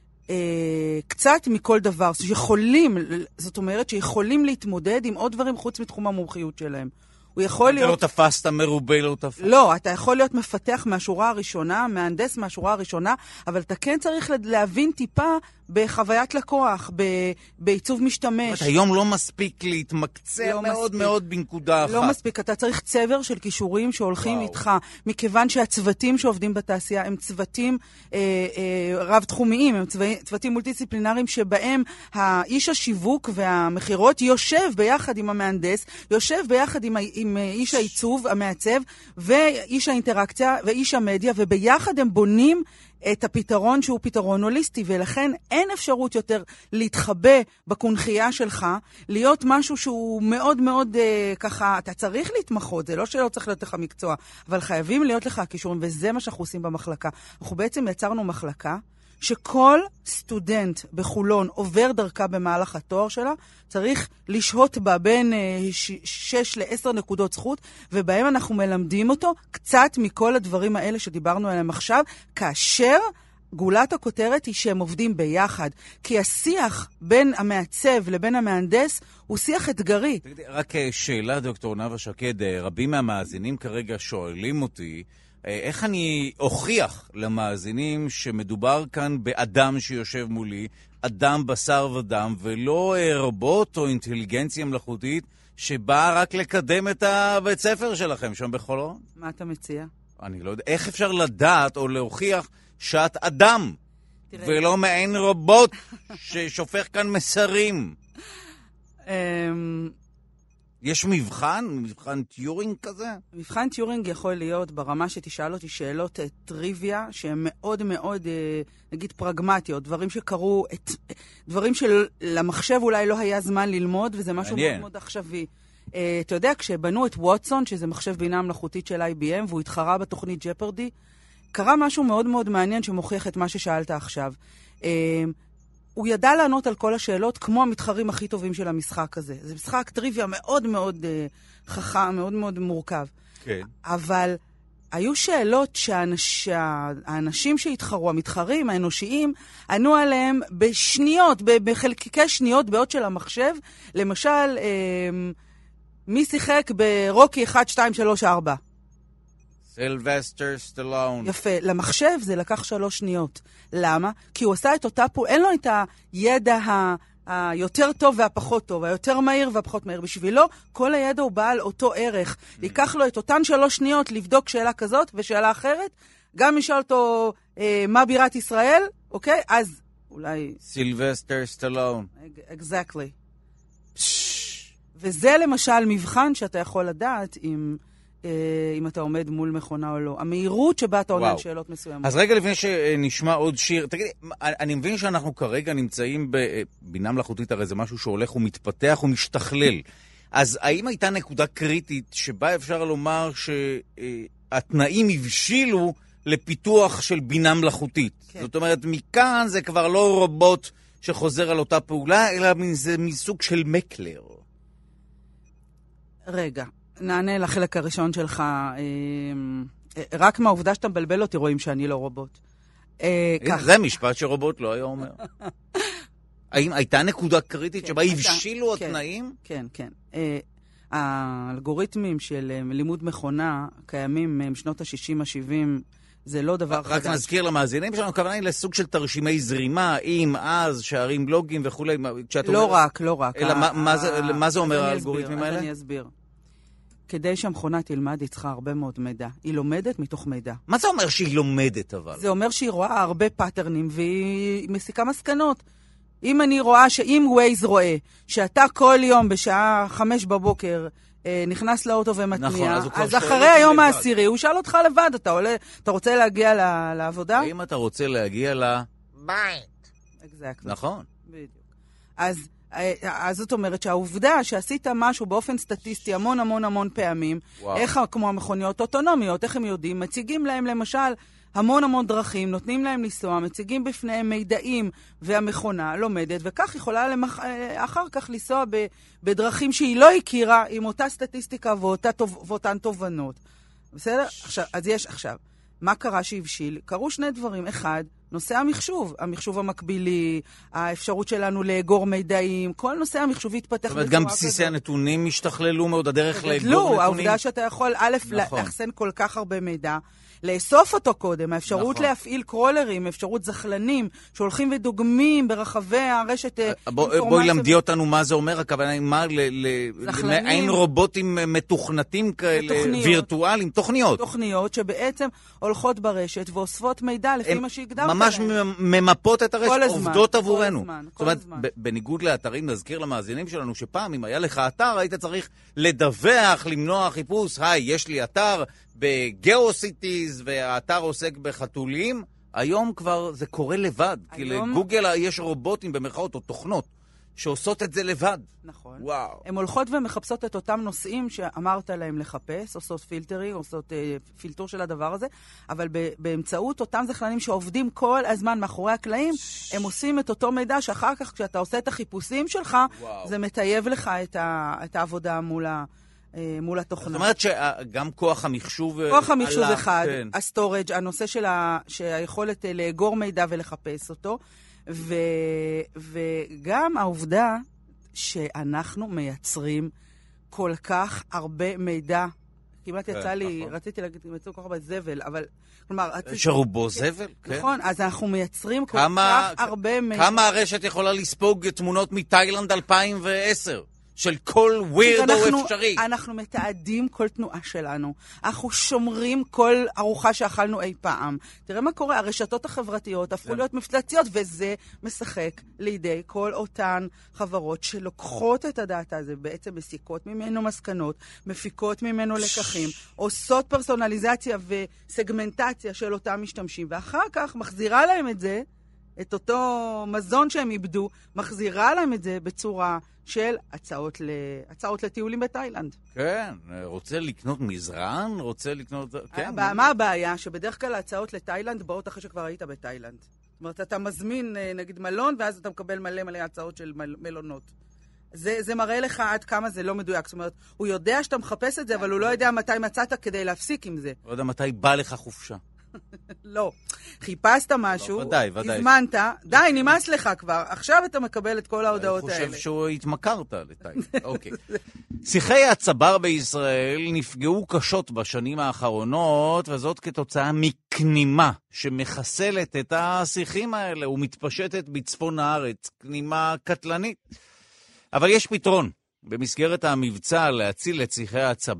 קצת מכל דבר, שיכולים, זאת אומרת שיכולים להתמודד עם עוד דברים חוץ מתחום המומחיות שלהם. הוא יכול להיות... אתה לא תפסת מרובה, לא תפסת. לא, אתה יכול להיות מפתח מהשורה הראשונה, מהנדס מהשורה הראשונה, אבל אתה כן צריך להבין טיפה בחוויית לקוח, בעיצוב משתמש. היום לא מספיק להתמקצע מאוד מאוד בנקודה אחת. לא מספיק, אתה צריך צבר של כישורים שהולכים איתך, מכיוון שהצוותים שעובדים בתעשייה הם צוותים רב-תחומיים, הם צוותים מולטי-דיסציפלינריים שבהם האיש השיווק והמחירות יושב ביחד עם המהנדס, יושב ביחד עם עם איש העיצוב, המעצב, ואיש האינטראקציה, ואיש המדיה, וביחד הם בונים את הפתרון שהוא פתרון הוליסטי, ולכן אין אפשרות יותר להתחבא בקונחייה שלך, להיות משהו שהוא מאוד מאוד אה, ככה, אתה צריך להתמחות, זה לא שלא צריך להיות לך מקצוע, אבל חייבים להיות לך הכישורים, וזה מה שאנחנו עושים במחלקה. אנחנו בעצם יצרנו מחלקה, שכל סטודנט בחולון עובר דרכה במהלך התואר שלה, צריך לשהות בה בין שש לעשר נקודות זכות, ובהם אנחנו מלמדים אותו קצת מכל הדברים האלה שדיברנו עליהם עכשיו, כאשר גולת הכותרת היא שהם עובדים ביחד, כי השיח בין המעצב לבין המהנדס הוא שיח אתגרי. רק שאלה, דוקטור נאוה שקד, רבים מהמאזינים כרגע שואלים אותי, איך אני אוכיח למאזינים שמדובר כאן באדם שיושב מולי, אדם בשר ודם, ולא רובוט או אינטליגנציה מלאכותית שבאה רק לקדם את הבית ספר שלכם שם בחולון? מה אתה מציע? אני לא יודע. איך אפשר לדעת או להוכיח שאת אדם, תראה. ולא מעין רובוט ששופך כאן מסרים? יש מבחן? מבחן טיורינג כזה? מבחן טיורינג יכול להיות ברמה שתשאל אותי שאלות טריוויה, שהן מאוד מאוד, נגיד, פרגמטיות, דברים שקרו, את, דברים שלמחשב אולי לא היה זמן ללמוד, וזה משהו מאוד מאוד עכשווי. אתה יודע, כשבנו את ווטסון, שזה מחשב בינה מלאכותית של איי בי אם, והוא התחרה בתוכנית ג'פרדי, קרה משהו מאוד מאוד מעניין שמוכיח את מה ששאלת עכשיו. הוא ידע לענות על כל השאלות כמו המתחרים הכי טובים של המשחק הזה. זה משחק טריוויה מאוד מאוד uh, חכם, מאוד מאוד מורכב. כן. אבל היו שאלות שהאנש, שהאנשים שהתחרו, המתחרים, האנושיים, ענו עליהם בשניות, בחלקיקי שניות בעוד של המחשב. למשל, uh, מי שיחק ברוקי אחת, שתיים, שלוש, ארבע? סילבסטר סטלון. יפה. למחשב זה לקח שלוש שניות. למה? כי הוא עשה את אותה פה, אין לו את הידע ה... היותר טוב והפחות טוב, היותר מהיר והפחות מהיר. בשבילו, כל הידע הוא בעל אותו ערך. Mm. ייקח לו את אותן שלוש שניות לבדוק שאלה כזאת ושאלה אחרת. גם ישאל אותו אה, מה בירת ישראל, אוקיי? אז אולי... סילבסטר סטלון. Exactly. וזה למשל מבחן שאתה יכול לדעת אם... אם אתה עומד מול מכונה או לא. המהירות שבה אתה עונה על שאלות מסוימות. אז רגע לפני שנשמע עוד שיר, תגידי, אני מבין שאנחנו כרגע נמצאים בבינה מלאכותית, הרי זה משהו שהולך ומתפתח ומשתכלל. אז האם הייתה נקודה קריטית שבה אפשר לומר שהתנאים הבשילו לפיתוח של בינה מלאכותית. כן. זאת אומרת, מכאן זה כבר לא רובוט שחוזר על אותה פעולה, אלא זה מסוג של מקלר. רגע, נענה לחלק הראשון שלך. רק מהעובדה שאתה מבלבל אותי רואים שאני לא רובוט. זה משפט שרובוט לא היה אומר. האם הייתה נקודה קריטית שבה הבשילו התנאים? כן, כן. האלגוריתמים של לימוד מכונה קיימים משנות ה-שישים ה-שבעים, זה לא דבר חדש. רק נזכיר למאזינים שלנו, הכוונה היא לסוג של תרשימי זרימה, אם, אז, שערים לוגיים וכולי. לא רק, לא רק. אלא מה זה אומר האלגוריתמים האלה? אז אני אסביר. כדי שהמכונה תלמד, היא צריכה הרבה מאוד מידע. היא לומדת מתוך מידע. מה זה אומר שהיא לומדת אבל? זה אומר שהיא רואה הרבה פאטרנים, והיא מסיקה מסקנות. אם אני רואה שאם ווייז רואה, שאתה כל יום בשעה חמש בבוקר אה, נכנס לאוטו ומתניע, נכון, אז, אז אחרי היום לבד. העשירי, הוא שאל אותך לבד, אתה, עולה, אתה רוצה להגיע ל, לעבודה? האם אתה רוצה להגיע לבית? Exactly. נכון. בדיוק. אז... אז זאת אומרת שהעובדה שעשית משהו באופן סטטיסטי המון המון המון פעמים, וואו. איך כמו המכוניות אוטונומיות, איך הם יודעים, מציגים להם למשל המון המון דרכים, נותנים להם לנסוע, מציגים בפניהם מידעים והמכונה לומדת, וכך יכולה למח... אחר כך לנסוע ב... בדרכים שהיא לא הכירה עם אותה סטטיסטיקה ואותה... ואותן תובנות. בסדר? עכשיו, אז יש עכשיו. מה קרה שהבשיל? קרו שני דברים. אחד, נושא המחשוב, המחשוב המקבילי, האפשרות שלנו לאגור מידעים, כל נושא המחשוב יתפתח. זאת אומרת, גם בסיסי הנתונים השתכללו מאוד, הדרך לאגור נתונים. לא, העובדה שאתה יכול, א', לאחסן כל כך הרבה מידע, לאסוף אותו קודם, האפשרות להפעיל קרולרים, אפשרות זחלנים, שהולכים ודוגמים ברחבי הרשת אינפורמציה. בואי למדי אותנו מה זה אומר, הכוונה, מה, אין רובוטים מתוכנתים כאלה, וירטואליים, תוכניות. תוכניות שבעצם הולכות ברשת ואוספות מידע לפי מה שהגדרת להם. ממש ממפות את הרשת, עובדות עבורנו. זאת אומרת, בניגוד לאתרים, נזכיר למאזינים שלנו שפעם, אם היה לך אתר, היית צריך לדווח, למנוע חיפוש, היי, יש לי אתר, בגיאוסיטיז, והאתר עוסק בחתולים, היום כבר זה קורה לבד. היום... כי לגוגל יש רובוטים במרכאות או תוכנות שעושות את זה לבד. נכון. וואו. הן הולכות ומחפשות את אותם נושאים שאמרת להם לחפש, עושות פילטרים, עושות אה, פילטור של הדבר הזה, אבל ב- באמצעות אותם זכלנים שעובדים כל הזמן מאחורי הקלעים, ש... הם עושים את אותו מידע שאחר כך כשאתה עושה את החיפושים שלך, וואו. זה מטייב לך את, ה- את העבודה מול ה... מול התוכנה. זאת אומרת שגם כוח המחשוב... כוח המחשוב אחד, כן. הסטורג', הנושא של ה... שהיכולת לאגור מידע ולחפש אותו, ו... וגם העובדה שאנחנו מייצרים כל כך הרבה מידע. כמעט יצא כן, לי, נכון. רציתי להגיד, מייצרים כל כך הרבה זבל, אבל... כלומר, שרובו זבל? כן. נכון, אז אנחנו מייצרים כל כמה, כך הרבה מידע. כמה הרשת יכולה לספוג תמונות מתאילנד אלפיים ועשר? של כל ווירדו אפשרי. אנחנו מתעדים כל תנועה שלנו. אנחנו שומרים כל ארוחה שאכלנו אי פעם. תראה מה קורה, הרשתות החברתיות הפכו להיות מפלציות, וזה משחק לידי כל אותן חברות שלוקחות את הדאטה הזה, בעצם מסיקות ממנו מסקנות, מפיקות ממנו לקחים, עושות פרסונליזציה וסגמנטציה של אותם משתמשים, ואחר כך מחזירה להם את זה, את אותו מזון שהם איבדו, מחזירה להם את זה בצורה של הצעות, ל... הצעות לטיולים בתאילנד. כן, רוצה לקנות מזרן, רוצה לקנות... כן. מה הבעיה? שבדרך כלל ההצעות לתאילנד באות אחרי שכבר היית בתאילנד. זאת אומרת, אתה מזמין נגיד מלון, ואז אתה מקבל מלא מלא הצעות של מל... מלונות. זה, זה מראה לך עד כמה זה לא מדויק. זאת אומרת, הוא יודע שאתה מחפש את זה, אבל הוא לא יודע מתי מצאת כדי להפסיק עם זה. לא יודע מתי בא לך חופשה. לא. חיפשת משהו, לא, ודאי, ודאי. הזמנת, די, נמאס לך כבר, עכשיו אתה מקבל את כל ההודעות האלה. אני חושב שהוא התמכרת לתאילנד. אוקיי. שיחי הצבר בישראל נפגעו קשות בשנים האחרונות, וזאת כתוצאה מקנימה שמחסלת את השיחים האלה ומתפשטת בצפון הארץ. קנימה קטלנית. אבל יש פתרון. במסגרת המבצע להציל את שיחי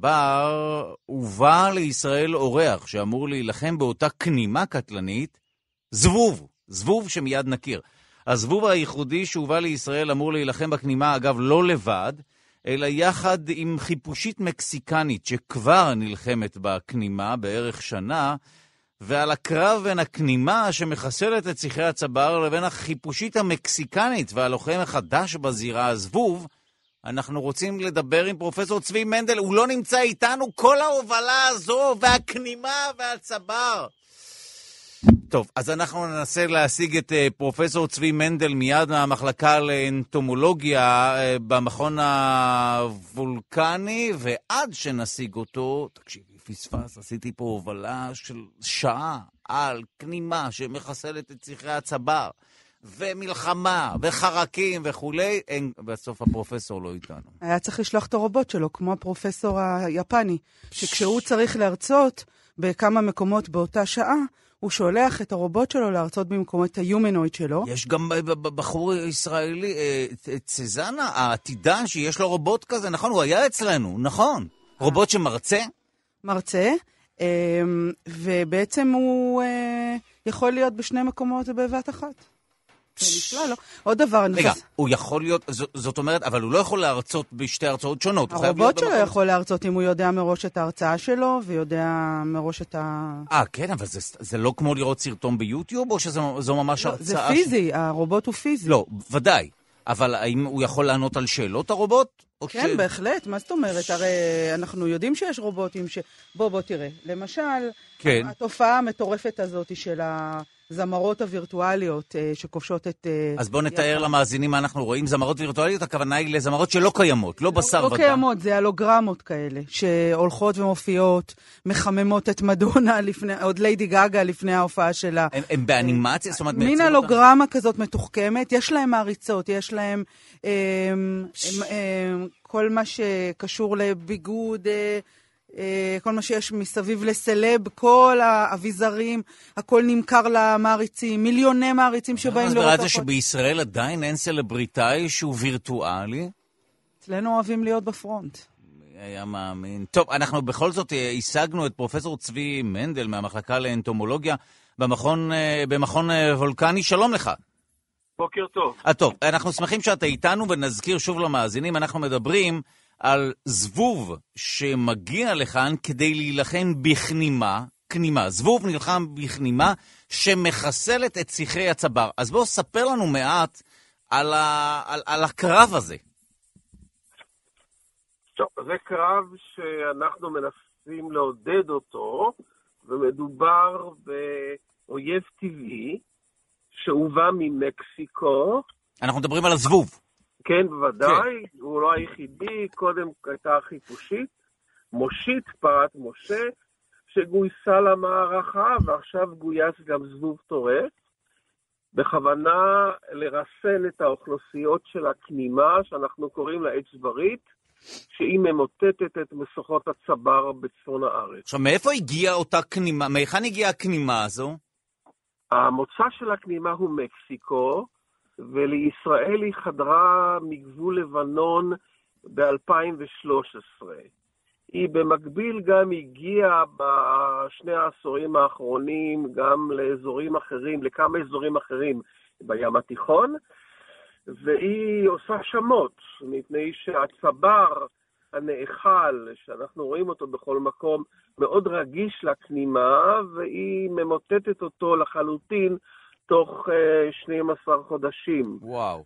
הצבר, הובא לישראל אורח שאמור להילחם באותה קנימה קטלנית, זבוב, זבוב שמיד נכיר. הזבוב הייחודי שהובא לישראל אמור להילחם בקנימה, אגב, לא לבד, אלא יחד עם חיפושית מקסיקנית שכבר נלחמת בקנימה בערך שנה, ועל הקרב בין הקנימה שמחסלת את שיחי הצבר לבין החיפושית המקסיקנית והלוחם החדש בזירה הזבוב, אנחנו רוצים לדבר עם פרופסור צבי מנדל, הוא לא נמצא איתנו, כל ההובלה הזו והכנימה והצבר. טוב, אז אנחנו ננסה להשיג את פרופסור צבי מנדל מיד מהמחלקה לאנטומולוגיה במכון הוולקני, ועד שנשיג אותו, תקשיבי, פספס, עשיתי פה הובלה של שעה על כנימה שמחסלת את צחרי הצבר, ומלחמה, וחרקים וכולי, אין, בסוף הפרופסור לא איתנו. היה צריך לשלוח את הרובוט שלו, כמו הפרופסור היפני, שכשהוא צריך להרצות בכמה מקומות באותה שעה, הוא שולח את הרובוט שלו להרצות במקומות היומנויד שלו. יש גם בחור ישראלי, צזנה, העתידן שיש לו רובוט כזה, נכון, הוא היה אצלנו, נכון. רובוט שמרצה? מרצה, ובעצם הוא יכול להיות בשני מקומות בבת אחת. זה נפלא, לא? עוד דבר... רגע, הוא יכול להיות, זאת אומרת, אבל הוא לא יכול להרצות בשתי הרצאות שונות. הרובוט שלו יכול להרצות אם הוא יודע מראש את ההרצאה שלו, ויודע מראש את ה... אה, כן, אבל זה לא כמו לראות סרטון ביוטיוב, או שזו ממש הרצאה... זה פיזי, הרובוט הוא פיזי. לא, ודאי. אבל האם הוא יכול לענות על שאלות הרובוט? כן, בהחלט. מה זאת אומרת? הרי אנחנו יודעים שיש רובוטים ש... בוא, בוא תראה. למשל, התופעה המטורפת הזאת של ה... זמרות הווירטואליות שכובשות את... אז בוא נתאר למאזינים מה אנחנו רואים. זמרות וירטואליות, הכוונה היא לזמרות שלא קיימות, לא בשר ודם. לא קיימות, זה הלוגרמות כאלה, שהולכות ומופיעות, מחממות את מדונה, עוד ליידי גאגה לפני ההופעה שלה. הם באנימציה? זאת אומרת, מין הלוגרמה כזאת מתוחכמת, יש להם מעריצות, יש להם כל מה שקשור לביגוד... כל מה שיש מסביב לסלב, כל האביזרים, הכל נמכר למעריצים, מיליוני מעריצים שבאים לראות... אז ברור שבישראל עדיין אין סלבריטאי שהוא וירטואלי? אצלנו אוהבים להיות בפרונט. היה מאמין. טוב, אנחנו בכל זאת השגנו את פרופסור צבי מנדל מהמחלקה לאנטומולוגיה במכון, במכון וולקני. שלום לך. בוקר טוב. 아, טוב, אנחנו שמחים שאתה איתנו, ונזכיר שוב למאזינים, אנחנו מדברים... על זבוב שמגיע לכאן כדי להילחם בכנימה, כנימה. זבוב נלחם בכנימה שמחסלת את צחרי הצבר. אז בואו ספר לנו מעט על, ה... על, על הקרב הזה. טוב, זה קרב שאנחנו מנסים לעודד אותו, ומדובר באויב טבעי שהובא ממקסיקו. אנחנו מדברים על הזבוב. כן, בוודאי, כן. הוא לא היחידי, קודם הייתה חיפושית, מושית, פרת משה, שגויסה למערכה, ועכשיו גויס גם זבוב טורף, בכוונה לרסן את האוכלוסיות של הכנימה, שאנחנו קוראים לה עץ ברית, שהיא ממוטטת את מסוכות הצבר בצפון הארץ. עכשיו, מאיפה הגיעה אותה כנימה? מאיכן הגיעה הכנימה הזו? המוצא של הכנימה הוא מקסיקו, ולישראל היא חדרה מגבול לבנון ב-אלפיים ושלוש עשרה. היא במקביל גם הגיעה בשני העשורים האחרונים גם לאזורים אחרים, לכמה אזורים אחרים בים התיכון, והיא עושה שמות, מפני שהצבר הנאכל, שאנחנו רואים אותו בכל מקום, מאוד רגיש לכנימה, והיא ממוטטת אותו לחלוטין תוך שנים עשר חודשים. וואו.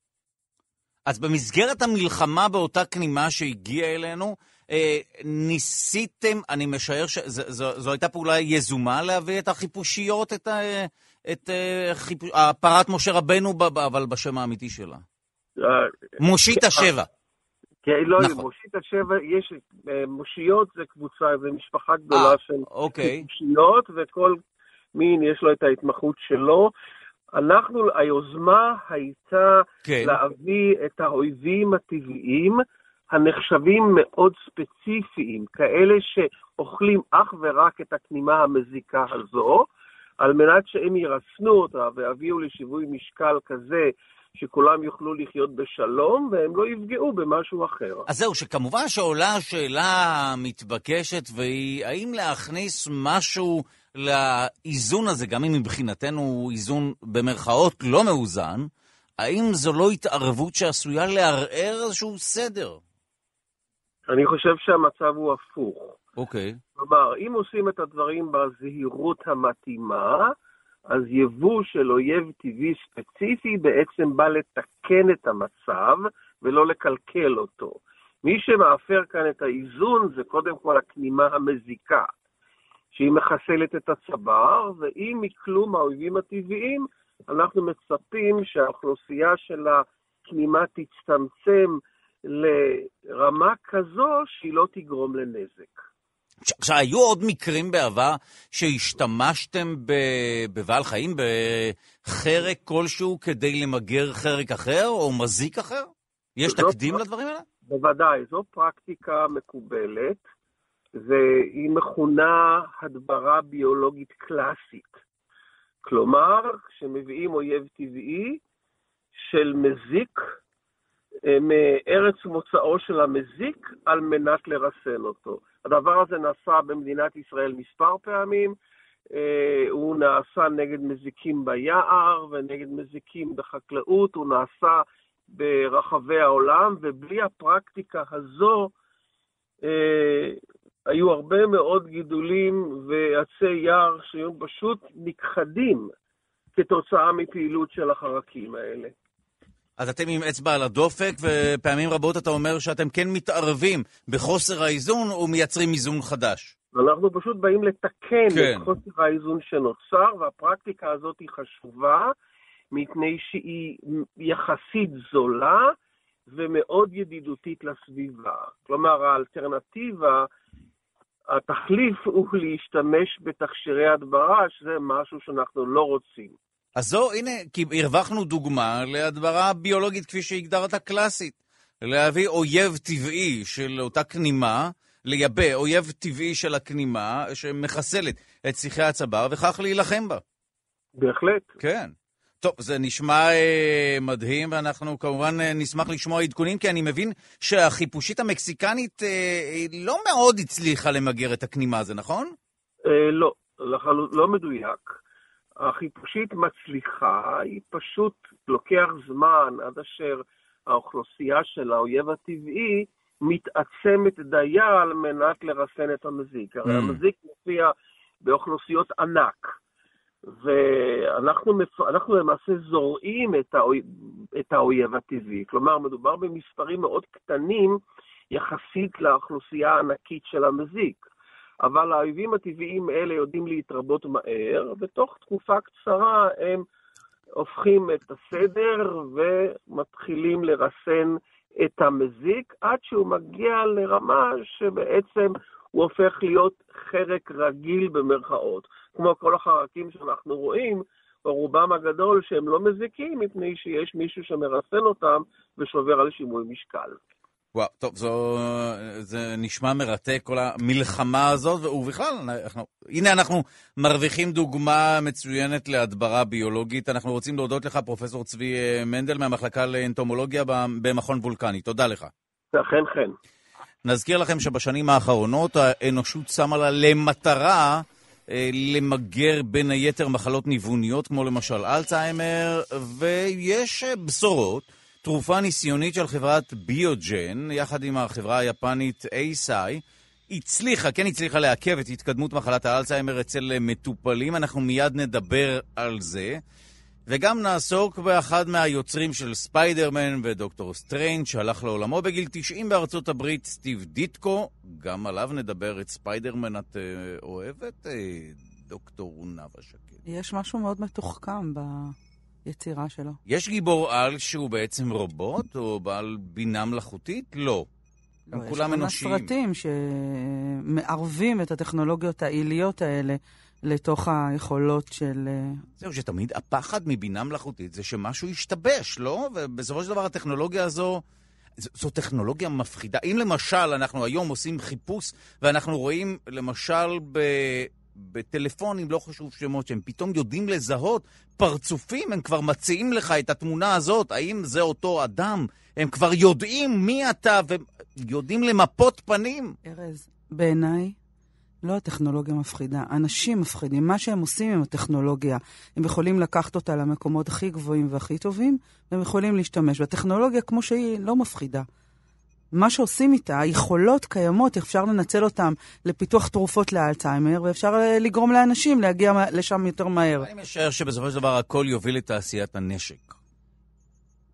אז במסגרת המלחמה באותה כנימה שהגיעה אלינו, אה, ניסיתם, אני משער שזו הייתה פעולה יזומה להביא את החיפושיות, את, ה, את חיפוש, הפרת משה רבנו, אבל בשם האמיתי שלה. מושית השבע. כן, לא, מושית השבע, יש, מושיות זה קבוצה, זה משפחה גדולה של חיפושיות, וכל מין יש לו את ההתמחות שלו. אנחנו, היוזמה הייתה כן. להביא את האויבים הטבעיים הנחשבים מאוד ספציפיים, כאלה שאוכלים אך ורק את הכנימה המזיקה הזו, על מנת שהם ירסנו אותה והביאו לשיווי משקל כזה שכולם יוכלו לחיות בשלום והם לא יפגעו במשהו אחר. אז זהו, שכמובן שעולה השאלה מתבקשת, והיא האם להכניס משהו לאיזון הזה, גם אם מבחינתנו הוא איזון במרכאות לא מאוזן, האם זו לא התערבות שעשויה לערער איזשהו סדר? אני חושב שהמצב הוא הפוך. אוקיי. כלומר, אם עושים את הדברים בזהירות המתאימה, אז יבוא של אויב טבעי ספציפי בעצם בא לתקן את המצב, ולא לקלקל אותו. מי שמאפר כאן את האיזון זה קודם כל הכנימה המזיקה, שהיא מחסלת את הצוואר, ואם מכלום האויבים הטבעיים, אנחנו מצפים שהאוכלוסייה של הכנימה תצטמצם לרמה כזו שהיא לא תגרום לנזק. עכשיו, היו עוד מקרים בעבר שהשתמשתם בבעל חיים, בחרק כלשהו, כדי למגר חרק אחר או מזיק אחר? יש תקדים לדברים האלה? בוודאי, זו פרקטיקה מקובלת, והיא מכונה הדברה ביולוגית קלאסית. כלומר, כשמביאים אויב טבעי של מזיק, מארץ מוצאו של המזיק, על מנת לרסן אותו. הדבר הזה נעשה במדינת ישראל מספר פעמים, הוא נעשה נגד מזיקים ביער ונגד מזיקים בחקלאות, הוא נעשה ברחבי העולם, ובלי הפרקטיקה הזו, היו הרבה מאוד גידולים ועצי יער שהיו פשוט נכחדים כתוצאה מפעילות של החרקים האלה. אז אתם עם אצבע על הדופק, ופעמים רבות אתה אומר שאתם כן מתערבים בחוסר האיזון או מייצרים איזון חדש. אנחנו פשוט באים לתקן כן. את חוסר האיזון שנוצר, והפרקטיקה הזאת היא חשובה, מפני שהיא יחסית זולה ומאוד ידידותית לסביבה. כלומר, האלטרנטיבה, התחליף הוא להשתמש בתכשירי הדברה, שזה משהו שאנחנו לא רוצים. אז זו, הנה, כי הרווחנו דוגמה להדברה ביולוגית כפי שהגדרת קלאסית. להביא אויב טבעי של אותה קנימה, לייבא אויב טבעי של הקנימה שמחסלת את שיחי הצוואר, וכך להילחם בה. בהחלט. כן. טוב, זה נשמע אה, מדהים, ואנחנו כמובן אה, נשמח לשמוע עדכונים, כי אני מבין שהחיפושית המקסיקנית אה, לא מאוד הצליחה למגר את הקנימה הזה, נכון? אה, לא, לא, לא מדויק. החיפושית מצליחה, היא פשוט לוקח זמן עד אשר האוכלוסייה של האויב הטבעי מתעצמת דייה על מנת לרסן את המזיק. הרי mm. המזיק מופיע באוכלוסיות ענק, ואנחנו אנחנו למעשה זורעים את האויב, את האויב הטבעי. כלומר, מדובר במספרים מאוד קטנים יחסית לאוכלוסייה הענקית של המזיק. אבל האויבים הטבעיים האלה יודעים להתרבות מהר, ותוך תקופה קצרה הם הופכים את הסדר ומתחילים לרסן את המזיק, עד שהוא מגיע לרמה שבעצם הוא הופך להיות חרק רגיל במרכאות. כמו כל החרקים שאנחנו רואים, ברובם הגדול שהם לא מזיקים, מפני שיש מישהו שמרסן אותם ושובר על שימוי משקל. וואו, טוב, זו, זה נשמע מרתק, כל המלחמה הזאת, ובכלל, אנחנו, הנה אנחנו מרוויחים דוגמה מצוינת להדברה ביולוגית. אנחנו רוצים להודות לך, פרופסור צבי מנדל, מהמחלקה לאנטומולוגיה במכון וולקני. תודה לך. אכן כן. נזכיר לכם שבשנים האחרונות האנושות שמה לה למטרה אה, למגר בין היתר מחלות ניווניות, כמו למשל אלצהיימר, ויש בשורות. תרופה ניסיונית של חברת ביוג'ן, יחד עם החברה היפנית אייסאי, הצליחה, כן הצליחה לעכב את התקדמות מחלת האלצהיימר אצל מטופלים. אנחנו מיד נדבר על זה. וגם נעסוק באחד מהיוצרים של ספיידרמן ודוקטור סטרנג' שהלך לעולמו בגיל תשעים בארצות הברית, סטיב דיטקו. גם עליו נדבר. את ספיידרמן את אוהבת, דוקטור נאוה שקד? יש משהו מאוד מתוחכם ב... יצירה שלו. יש גיבור על שהוא בעצם רובוט או בעל בינה מלאכותית? לא. לא, הם כולם אנושיים. יש כמה סרטים שמערבים את הטכנולוגיות העיליות האלה לתוך היכולות של... זהו, שתמיד הפחד מבינה מלאכותית זה שמשהו ישתבש, לא? ובסופו של דבר הטכנולוגיה הזו, זו טכנולוגיה מפחידה. אם למשל אנחנו היום עושים חיפוש ואנחנו רואים למשל ב... בטלפונים, לא חשוב שמות, שהם פתאום יודעים לזהות פרצופים, הם כבר מציעים לך את התמונה הזאת, האם זה אותו אדם, הם כבר יודעים מי אתה ויודעים למפות פנים. ארז, בעיניי לא הטכנולוגיה מפחידה, אנשים מפחידים, מה שהם עושים עם הטכנולוגיה, הם יכולים לקחת אותה למקומות הכי גבוהים והכי טובים, והם יכולים להשתמש, והטכנולוגיה כמו שהיא לא מפחידה. מה שעושים איתה, היכולות קיימות, אפשר לנצל אותם לפיתוח תרופות לאלצהיימר, ואפשר לגרום לאנשים להגיע לשם יותר מהר. אני משער שבסופו של דבר הכל יוביל לתעשיית הנשק.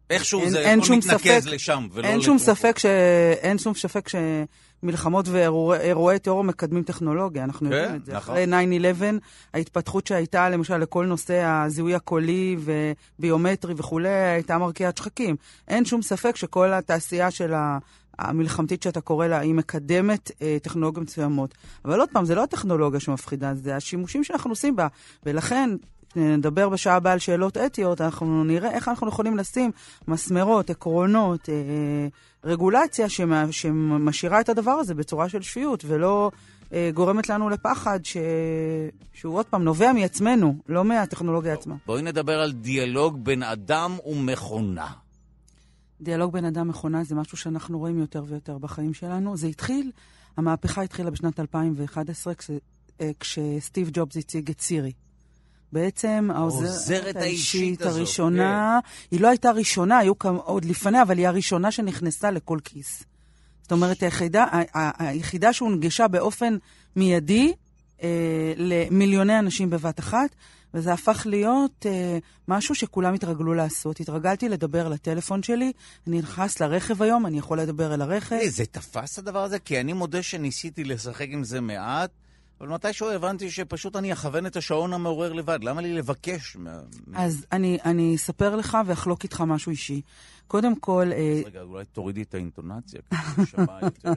איכשהו זה הכל מתנקז לשם ולא אין שום ספק ש... אין שום ספק שמלחמות ואירועי טרור מקדמים טכנולוגיה, אנחנו יודעים את זה. אחרי נאין אילבן, ההתפתחות שהייתה למשל לכל נושא הזיהוי הקולי וביומטרי וכו', הייתה מרקיעת שחקים. אין שום ספק שכל התעשייה של המלחמתית שאתה קורא לה, היא מקדמת טכנולוגיה מסוימות. אבל עוד פעם, זה לא הטכנולוגיה שמפחידה, זה השימושים שאנחנו עושים בה, ולכן נדבר בשעה הבאה על שאלות אתיות, אנחנו נראה איך אנחנו יכולים לשים מסמרות, עקרונות, אה, רגולציה שמה, שמשאירה את הדבר הזה בצורה של שפיות, ולא אה, גורמת לנו לפחד ש... שהוא עוד פעם נובע מעצמנו, לא מהטכנולוגיה עצמה. בואי נדבר על דיאלוג בין אדם ומכונה. דיאלוג בין אדם ומכונה זה משהו שאנחנו רואים יותר ויותר בחיים שלנו. זה התחיל, המהפכה התחילה בשנת אלפיים ואחת עשרה, כש, אה, כשסטיב ג'ובס הציג את סירי. בעצם העוזרת האישית הראשונה, היא לא הייתה ראשונה, היו עוד לפניה, אבל היא הראשונה שנכנסה לכל כיס. זאת אומרת, היחידה, היחידה שהונגשה באופן מיידי אה, למיליוני אנשים בבת אחת, וזה הפך להיות אה, משהו שכולם התרגלו לעשות. התרגלתי לדבר לטלפון שלי, אני נכנס לרכב היום, אני יכול לדבר אל הרכב. זה תפס הדבר הזה? כי אני מודה שניסיתי לשחק עם זה מעט, אבל מתישהו הבנתי שפשוט אני אכוון את השעון המעורר לבד. למה לי לבקש? אז אני, אני אספר לך ואחלוק איתך משהו אישי. קודם כל... רגע, אולי תורידי את האינטונציה, כדי ששמע יותר.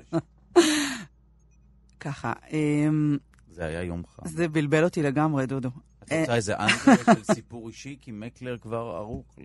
ככה. זה היה יום חם. זה בלבל אותי לגמרי, דודו. את רוצה איזה אנטרה של סיפור אישי, כי מקלר כבר ארוך ל...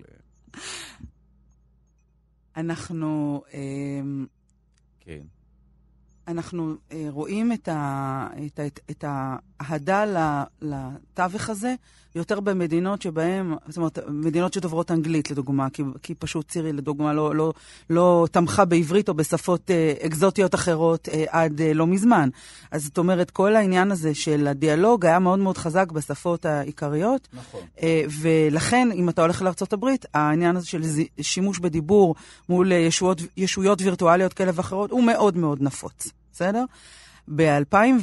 אנחנו... כן. אנחנו אה, רואים את, ה, את, את, את ההדה לתווך הזה יותר במדינות שבהן, זאת אומרת, מדינות שדוברות אנגלית לדוגמה, כי, כי פשוט צירי לדוגמה לא, לא, לא תמכה בעברית או בשפות אה, אקזוטיות אחרות אה, עד אה, לא מזמן. אז זאת אומרת, כל העניין הזה של הדיאלוג היה מאוד מאוד חזק בשפות העיקריות. נכון. אה, ולכן, אם אתה הולך לארצות הברית, העניין הזה של שימוש בדיבור מול ישויות, ישויות וירטואליות כאלה ואחרות, הוא מאוד מאוד נפוץ. בסדר? ב-אלפיים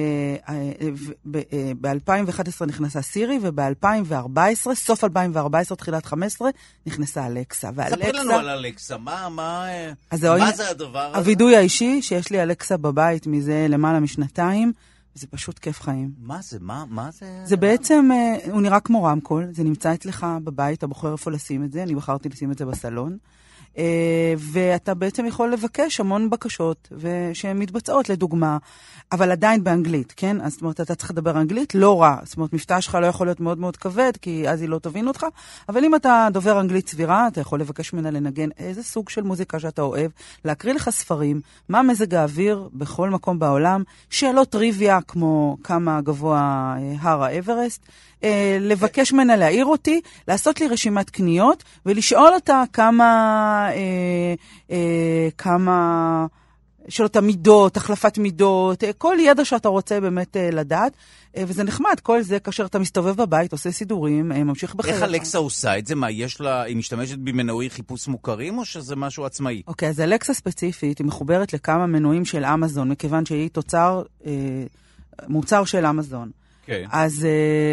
ואחת עשרה נכנסה סירי, וב-אלפיים וארבע עשרה, סוף אלפיים וארבע עשרה, תחילת חמש עשרה, נכנסה אלקסה. ספר לנו על אלקסה, מה, מה, מה זה הדבר הזה? הווידוי האישי שיש לי אלקסה בבית מזה למעלה משנתיים, זה פשוט כיף חיים. מה זה? מה, מה זה? זה בעצם, הוא נראה כמו רמקול, זה נמצא אצלך בבית, אתה בוחר איפה לשים את זה, אני בחרתי לשים את זה בסלון. Uh, ואתה בעצם יכול לבקש המון בקשות שהן מתבצעות לדוגמה, אבל עדיין באנגלית, כן? אז זאת אומרת, אתה צריך לדבר אנגלית, לא רע. זאת אומרת, מבטא שלך לא יכול להיות מאוד מאוד כבד, כי אז היא לא תבין אותך, אבל אם אתה דובר אנגלית סבירה, אתה יכול לבקש ממנה לנגן איזה סוג של מוזיקה שאתה אוהב, להקריא לך ספרים, מה מזג האוויר בכל מקום בעולם, שאלות טריוויה כמו כמה גבוה הר האברסט, אה, לבקש ממנה להעיר אותי, לעשות לי רשימת קניות, ולשאול אותה כמה, אה, אה, כמה, של אותה מידות, החלפת מידות, אה, כל ידע שאתה רוצה באמת אה, לדעת, אה, וזה נחמד, כל זה כאשר אתה מסתובב בבית, עושה סידורים, אה, ממשיך בחייך. איך אלקסה עושה את זה? מה, יש לה, היא משתמשת במנועי חיפוש מוכרים, או שזה משהו עצמאי? אוקיי, אז אלקסה ספציפית, היא מחוברת לכמה מנועים של אמזון, מכיוון שהיא תוצר, אה, מוצר של אמזון. כן. אז אה,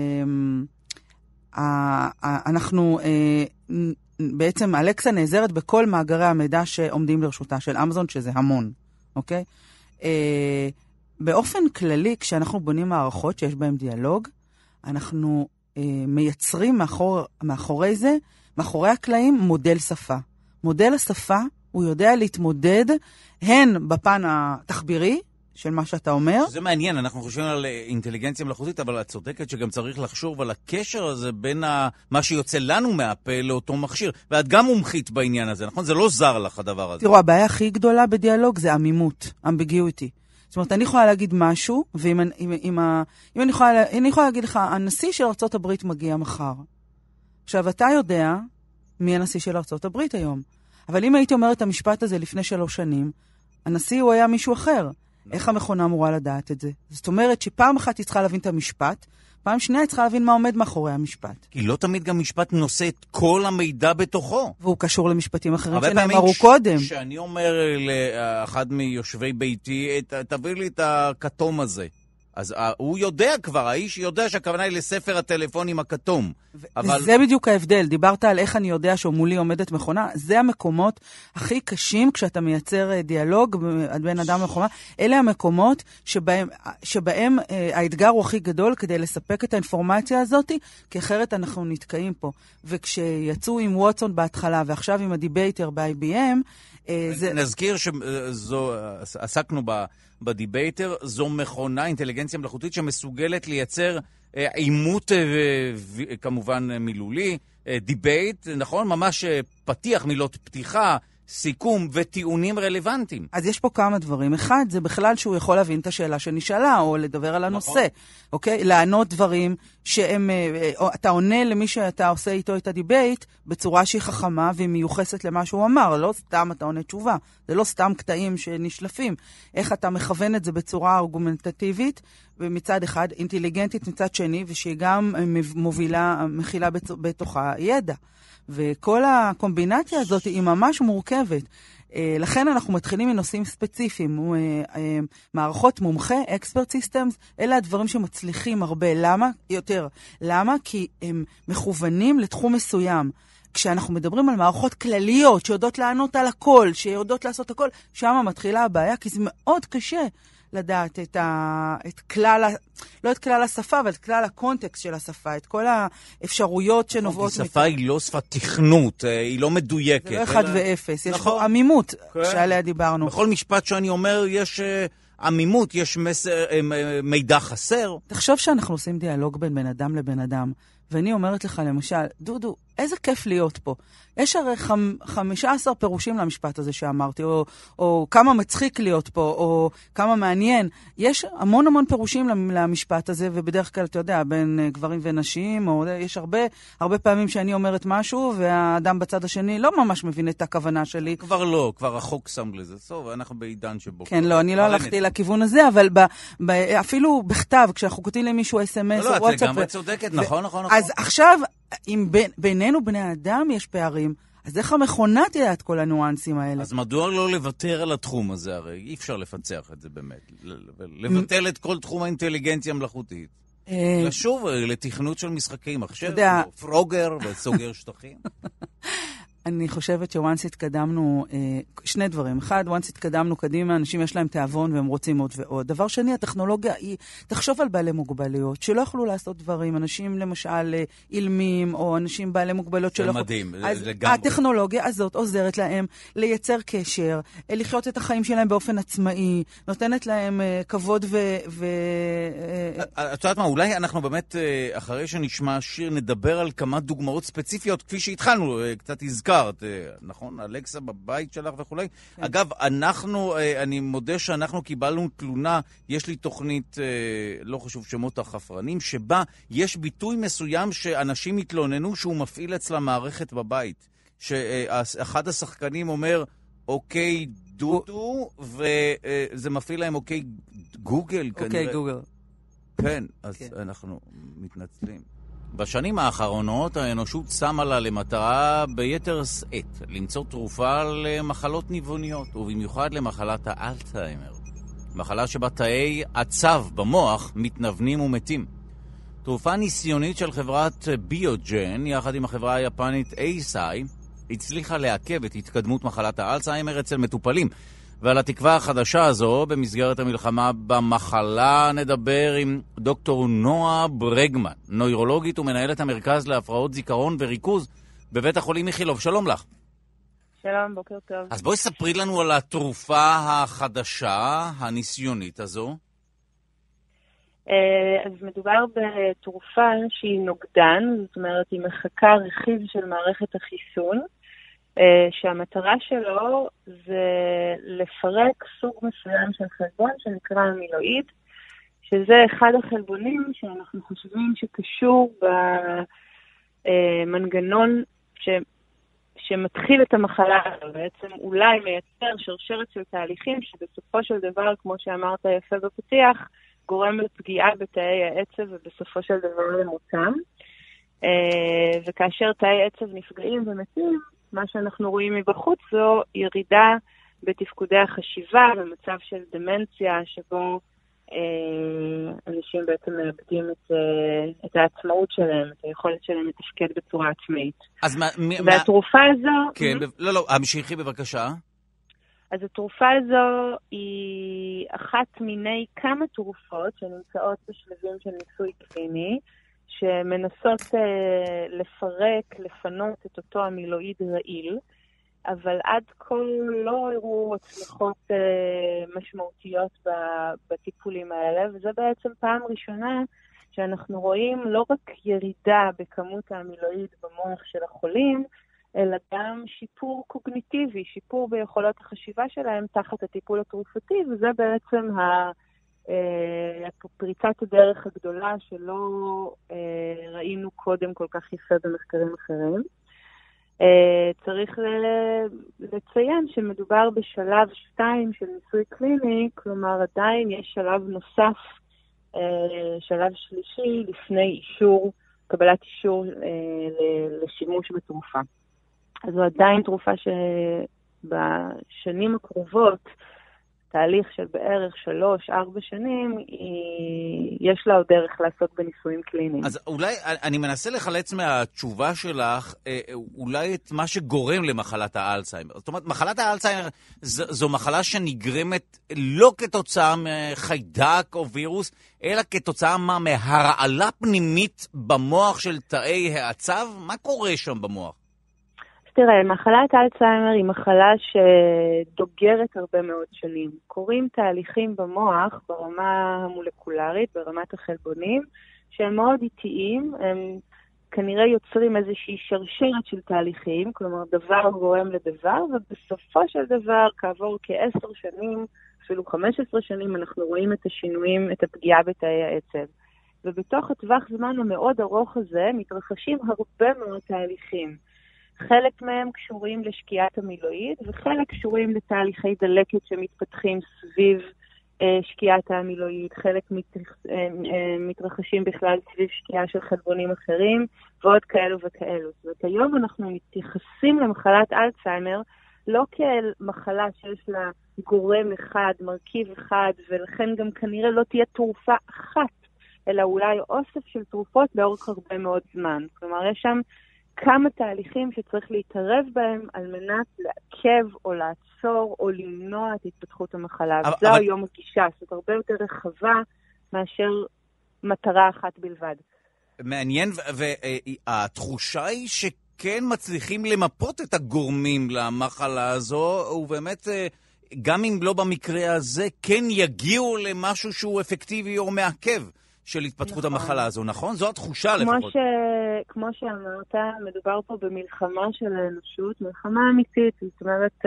אה, אה, אנחנו, אה, בעצם אלקסה נעזרת בכל מאגרי המידע שעומדים לרשותה של אמזון, שזה המון, אוקיי? אה, באופן כללי, כשאנחנו בונים מערכות שיש בהן דיאלוג, אנחנו אה, מייצרים מאחור, מאחורי זה, מאחורי הקלעים, מודל שפה. מודל השפה, הוא יודע להתמודד הן בפן התחבירי, של מה שאתה אומר. זה מעניין, אנחנו חושבים על אינטליגנציה מלאכותית, אבל את צודקת שגם צריך לחשוב על הקשר הזה בין מה שיוצא לנו מהפה לאותו מכשיר. ואת גם מומחית בעניין הזה, נכון? זה לא זר לך הדבר הזה. תראו, הבעיה הכי גדולה בדיאלוג זה עמימות, אמביגיוטי. זאת אומרת, אני יכולה להגיד משהו, ואם אם, אם, אם אני, יכולה, אני יכולה להגיד לך, הנשיא של ארצות הברית מגיע מחר. עכשיו, אתה יודע מי הנשיא של ארצות הברית היום. אבל אם הייתי אומרת את המשפט הזה לפני שלוש שנים, הנשיא הוא היה מישהו אחר. איך המכונה אמורה לדעת את זה? זאת אומרת שפעם אחת היא צריכה להבין את המשפט, פעם שנייה היא צריכה להבין מה עומד מאחורי המשפט. כי לא תמיד גם משפט נושא את כל המידע בתוכו. והוא קשור למשפטים אחרים שנאמרו קודם. כשאני אומר לאחד מיושבי ביתי, תביא לי את הכתום הזה. אז uh, הוא יודע כבר, האיש יודע שהכוונה היא לספר הטלפונים הכתום. ו- אבל... וזה בדיוק ההבדל. דיברת על איך אני יודע שמולי עומדת מכונה. זה המקומות הכי קשים כשאתה מייצר דיאלוג בין אדם למכונה. אלה המקומות שבהם, שבהם אה, האתגר הוא הכי גדול כדי לספק את האינפורמציה הזאת, כי אחרת אנחנו נתקעים פה. וכשיצאו עם ווטסון בהתחלה, ועכשיו עם הדיבייטר ב-איי בי אם, אה, זה... נזכיר שעסקנו ב... בדיבייטר, זו מכונה, אינטליגנציה מלאכותית שמסוגלת לייצר אה, עימות אה, ו, כמובן מילולי, אה, דיבייט, נכון? ממש אה, פתיח, מילות פתיחה, סיכום וטיעונים רלוונטיים. אז יש פה כמה דברים. אחד, זה בכלל שהוא יכול להבין את השאלה שנשאלה, או לדבר על הנושא. נכון. אוקיי? לענות דברים שהם, או, אתה עונה למי שאתה עושה איתו את הדיבייט, בצורה שהיא חכמה והיא מיוחסת למה שהוא אמר. לא סתם אתה עונה תשובה. זה לא סתם קטעים שנשלפים. איך אתה מכוון את זה בצורה ארגומנטטיבית, ומצד אחד, אינטליגנטית מצד שני, ושהיא גם מובילה, מכילה בתוכה ידע. וכל הקומבינציה הזאת היא ממש מורכבת. לכן אנחנו מתחילים מנושאים ספציפיים, מערכות מומחה, expert systems, אלה הדברים שמצליחים הרבה. למה? יותר. למה? כי הם מכוונים לתחום מסוים. כשאנחנו מדברים על מערכות כלליות, שיודעות לענות על הכל, שיודעות לעשות הכל, שם מתחילה הבעיה, כי זה מאוד קשה לדעת את, ה... את כלל, ה... לא את כלל השפה, אבל את כלל הקונטקסט של השפה, את כל האפשרויות שנובעות... כי שפה היא לא שפת תכנות, היא לא מדויקת. זה לא אחד ואפס, יש פה עמימות שעליה דיברנו. בכל משפט שאני אומר יש עמימות, יש מידע חסר. תחשוב שאנחנו עושים דיאלוג בין בן אדם לבן אדם, ואני אומרת לך למשל, דודו, איזה כיף להיות פה. יש הרי חמ, חמישה עשר פירושים למשפט הזה שאמרתי, או, או כמה מצחיק להיות פה, או כמה מעניין. יש המון המון פירושים למשפט הזה, ובדרך כלל, אתה יודע, בין גברים ונשים, או יש הרבה, הרבה פעמים שאני אומרת משהו, והאדם בצד השני לא ממש מבין את הכוונה שלי. כבר לא, כבר החוק שם לזה. טוב, אנחנו בעידן שבו. כן, לא, אני לא הלכתי לכיוון הזה, אבל ב, ב, אפילו בכתב, כשאנחנו כותבים למישהו אס אם אס או וואטסאפ. לא, את לגמרי צודקת, נכון, נכון, נכון. אז עכשיו, אם בין, בינינו בני האדם יש פערים, אז איך המכונה תהיה את כל הניואנסים האלה? אז מדוע לא לוותר על התחום הזה? הרי אי אפשר לפצח את זה באמת. לבטל את כל תחום האינטליגנציה המלאכותית. לשוב לתכנות של משחקי מחשב, פרוגר וסוגר שטחים. אני חושבת שוואנס התקדמנו, שני דברים. אחד, וואנס התקדמנו קדימה, אנשים יש להם תיאבון והם רוצים עוד ועוד. דבר שני, הטכנולוגיה היא, תחשוב על בעלי מוגבלויות, שלא יכלו לעשות דברים. אנשים למשל אילמים, או אנשים בעלי מוגבלויות שלא יכלו. זה מדהים, אז לגמרי. הטכנולוגיה הזאת עוזרת להם לייצר קשר, לחיות את החיים שלהם באופן עצמאי, נותנת להם כבוד ו... ו... את יודעת מה, אולי אנחנו באמת, אחרי שנשמע שיר, נדבר על כמה דוגמאות ספציפיות, כפי שהתחלנו, קצת הזכר. נכון? אלכסה בבית שלך וכו'. כן. אגב, אנחנו, אני מודה שאנחנו קיבלנו תלונה, יש לי תוכנית, לא חשוב שמות החפרנים, שבה יש ביטוי מסוים שאנשים התלוננו שהוא מפעיל אצלה מערכת בבית. שאחד השחקנים אומר, אוקיי דודו, וזה מפעיל להם אוקיי גוגל. אוקיי גוגל. כן, אז כן. אנחנו מתנצלים. בשנים האחרונות האנושות שמה לה למטרה ביתר שאת למצוא תרופה למחלות ניווניות, ובמיוחד למחלת האלצהיימר. מחלה שבה תאי עצב במוח מתנוונים ומתים. תרופה ניסיונית של חברת ביוג'ן, יחד עם החברה היפנית אייסאי, הצליחה לעכב את התקדמות מחלת האלצהיימר אצל מטופלים. ועל התקווה החדשה הזו, במסגרת המלחמה במחלה, נדבר עם דוקטור נועה ברגמן, נוירולוגית ומנהלת המרכז להפרעות זיכרון וריכוז בבית החולים איכילוב. שלום לך. שלום, בוקר טוב. אז בואי ספרי לנו על התרופה החדשה, הניסיונית הזו. אז מדובר בתרופה שהיא נוגדן, זאת אומרת, היא מחקה רכיב של מערכת החיסון, שהמטרה שלו זה לפרק סוג מסוים של חלבון שנקרא אמילואיד, שזה אחד החלבונים שאנחנו חושבים שקשור במנגנון ש... שמתחיל את המחלה, בעצם אולי מייצר שרשרת של תהליכים שבסופו של דבר, כמו שאמרת יפה בפתיח, גורם לפגיעה בתאי העצב ובסופו של דבר למותם. וכאשר תאי עצב נפגעים ומתים, מה שאנחנו רואים מבחוץ זו ירידה בתפקודי החשיבה, במצב של דמנציה, שבו אנשים בעצם מאבדים את, את העצמאות שלהם, את היכולת שלהם לתפקד בצורה עצמאית. אז מה... והתרופה הזו... כן, mm-hmm. לא, לא, המשיכי בבקשה. אז התרופה הזו היא אחת מיני כמה תרופות שנמצאות בשלבים של ניסוי קליני, שמנסות אה, לפרק, לפנות את אותו המילואיד רעיל, אבל עד כה לא הראו הצלחות אה, משמעותיות בטיפולים האלה, וזה בעצם פעם ראשונה שאנחנו רואים לא רק ירידה בכמות המילואיד במוח של החולים, אלא גם שיפור קוגניטיבי, שיפור ביכולות החשיבה שלהם תחת הטיפול התרופתי, וזה בעצם ה... פריצת הדרך הגדולה שלא ראינו קודם כל כך יפה במחקרים אחרים. צריך לציין שמדובר בשלב שתיים של ניסוי קליני, כלומר עדיין יש שלב נוסף, שלב שלישי לפני אישור, קבלת אישור לשימוש בתרופה. אז זו עדיין תרופה שבשנים הקרובות, תהליך של בערך שלוש, ארבע שנים, יש לה עוד דרך לעשות בניסויים קליניים. אז אולי, אני מנסה לחלץ מהתשובה שלך, אולי את מה שגורם למחלת האלצהיימר. זאת אומרת, מחלת האלצהיימר זו מחלה שנגרמת לא כתוצאה מחיידק או וירוס, אלא כתוצאה מה, מהרעלה פנימית במוח של תאי העצב? מה קורה שם במוח? תראה, מחלת אלצהיימר היא מחלה שדוגרת הרבה מאוד שנים. קורים תהליכים במוח ברמה המולקולרית, ברמת החלבונים, שהם מאוד איטיים, הם כנראה יוצרים איזושהי שרשרת של תהליכים, כלומר דבר גורם לדבר, ובסופו של דבר, כעבור כעשר שנים, אפילו חמש עשרה שנים, אנחנו רואים את השינויים, את הפגיעה בתאי העצב. ובתוך הטווח זמן המאוד ארוך הזה, מתרחשים הרבה מאוד תהליכים. חלק מהם קשורים לשקיעת המילואיד, וחלק קשורים לתהליכי דלקת שמתפתחים סביב אה, שקיעת המילואיד, חלק מתרח, אה, אה, מתרחשים בכלל סביב שקיעה של חלבונים אחרים, ועוד כאלו וכאלו. זאת אומרת, היום אנחנו מתייחסים למחלת אלצהיימר, לא כאל מחלה שיש לה גורם אחד, מרכיב אחד, ולכן גם כנראה לא תהיה תרופה אחת, אלא אולי אוסף של תרופות לאורך הרבה מאוד זמן. כלומר, יש שם כמה תהליכים שצריך להתערב בהם על מנת לעכב או לעצור או למנוע את התפתחות המחלה. אבל, וזו אבל... היום הגישה, זאת הרבה יותר רחבה מאשר מטרה אחת בלבד. מעניין, והתחושה היא שכן מצליחים למפות את הגורמים למחלה הזו, ובאמת, גם אם לא במקרה הזה, כן יגיעו למשהו שהוא אפקטיבי או מעכב של התפתחות נכון. המחלה הזו, נכון? זו התחושה כמו לפחות. ש... כמו שאמרת, מדובר פה במלחמה של האנושות, מלחמה אמיתית, זאת אומרת,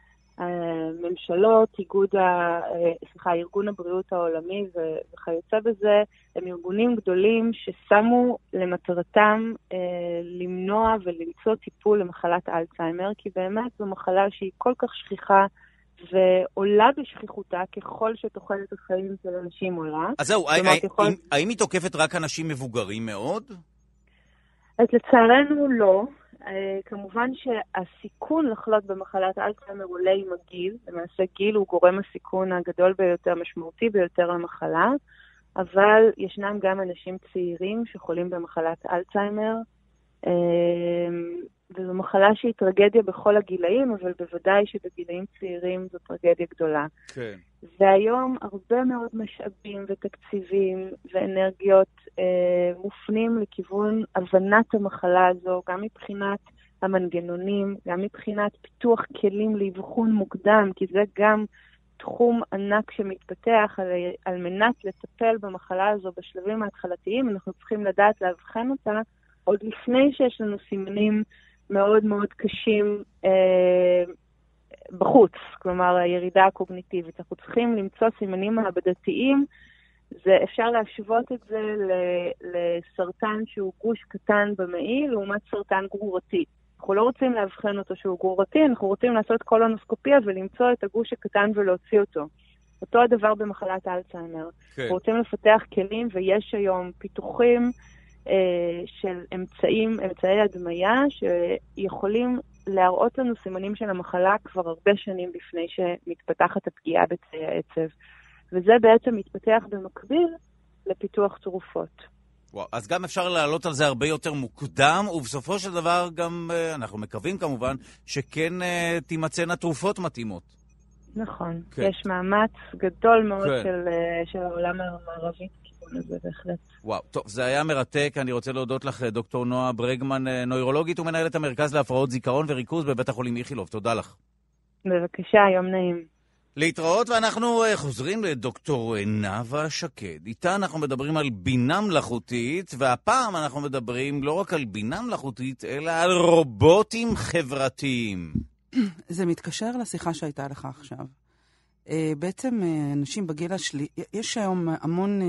ממשלות, איגוד ה... סליחה, ארגון הבריאות העולמי וכיוצא בזה, הם ארגונים גדולים ששמו למטרתם למנוע ולמצוא טיפול למחלת אלצהיימר, כי באמת זו מחלה שהיא כל כך שכיחה, ועולה בשכיחותה ככל שתוחלת החיים של אנשים עולה. אז זהו, יכול... האם היא תוקפת רק אנשים מבוגרים מאוד? אז לצערנו לא. כמובן שהסיכון לחלות במחלת אלצהיימר עולה עם הגיל. למעשה גיל הוא גורם הסיכון הגדול ביותר, משמעותי ביותר למחלה, אבל ישנם גם אנשים צעירים שחולים במחלת אלצהיימר, וזו מחלה שהיא טרגדיה בכל הגילאים, אבל בוודאי שבגילאים צעירים זו טרגדיה גדולה. כן. והיום הרבה מאוד משאבים ותקציבים ואנרגיות אה, מופנים לכיוון הבנת המחלה הזו, גם מבחינת המנגנונים, גם מבחינת פיתוח כלים לאבחון מוקדם, כי זה גם תחום ענק שמתפתח על, על מנת לטפל במחלה הזו בשלבים ההתחלתיים. אנחנו צריכים לדעת להבחן אותה עוד לפני שיש לנו סימנים מאוד מאוד קשים אה, בחוץ, כלומר הירידה הקוגניטיבית. אנחנו צריכים למצוא סימנים מעבדתיים, זה אפשר להשוות את זה לסרטן שהוא גוש קטן במעי, לעומת סרטן גרורתי. אנחנו לא רוצים להבחן אותו שהוא גרורתי, אנחנו רוצים לעשות קולונוסקופיה ולמצוא את הגוש הקטן ולהוציא אותו. אותו הדבר במחלת אלצהיימר. כן. אנחנו רוצים לפתח כלים, ויש היום פיתוחים של אמצעים, אמצעי הדמיה, שיכולים להראות לנו סימנים של המחלה כבר הרבה שנים לפני שמתפתחת הפגיעה בתאי העצב. וזה בעצם מתפתח במקביל לפיתוח תרופות. וואו, אז גם אפשר לעלות על זה הרבה יותר מוקדם, ובסופו של דבר גם, אנחנו מקווים כמובן, שכן תימצאנה תרופות מתאימות. נכון, כן. יש מאמץ גדול מאוד כן. של, של העולם המערבי. זה בהחלט. וואו, טוב, זה היה מרתק. אני רוצה להודות לך, דוקטור נועה ברגמן, נוירולוגית ומנהלת המרכז להפרעות זיכרון וריכוז בבית החולים איכילוב. תודה לך. בבקשה, יום נעים. להתראות, ואנחנו חוזרים לדוקטור נאוה שקד. איתה אנחנו מדברים על בינה מלאכותית, והפעם אנחנו מדברים לא רק על בינה מלאכותית, אלא על רובוטים חברתיים. זה מתקשר לשיחה שהייתה לך עכשיו. בעצם אנשים בגיל השלי... יש היום המון...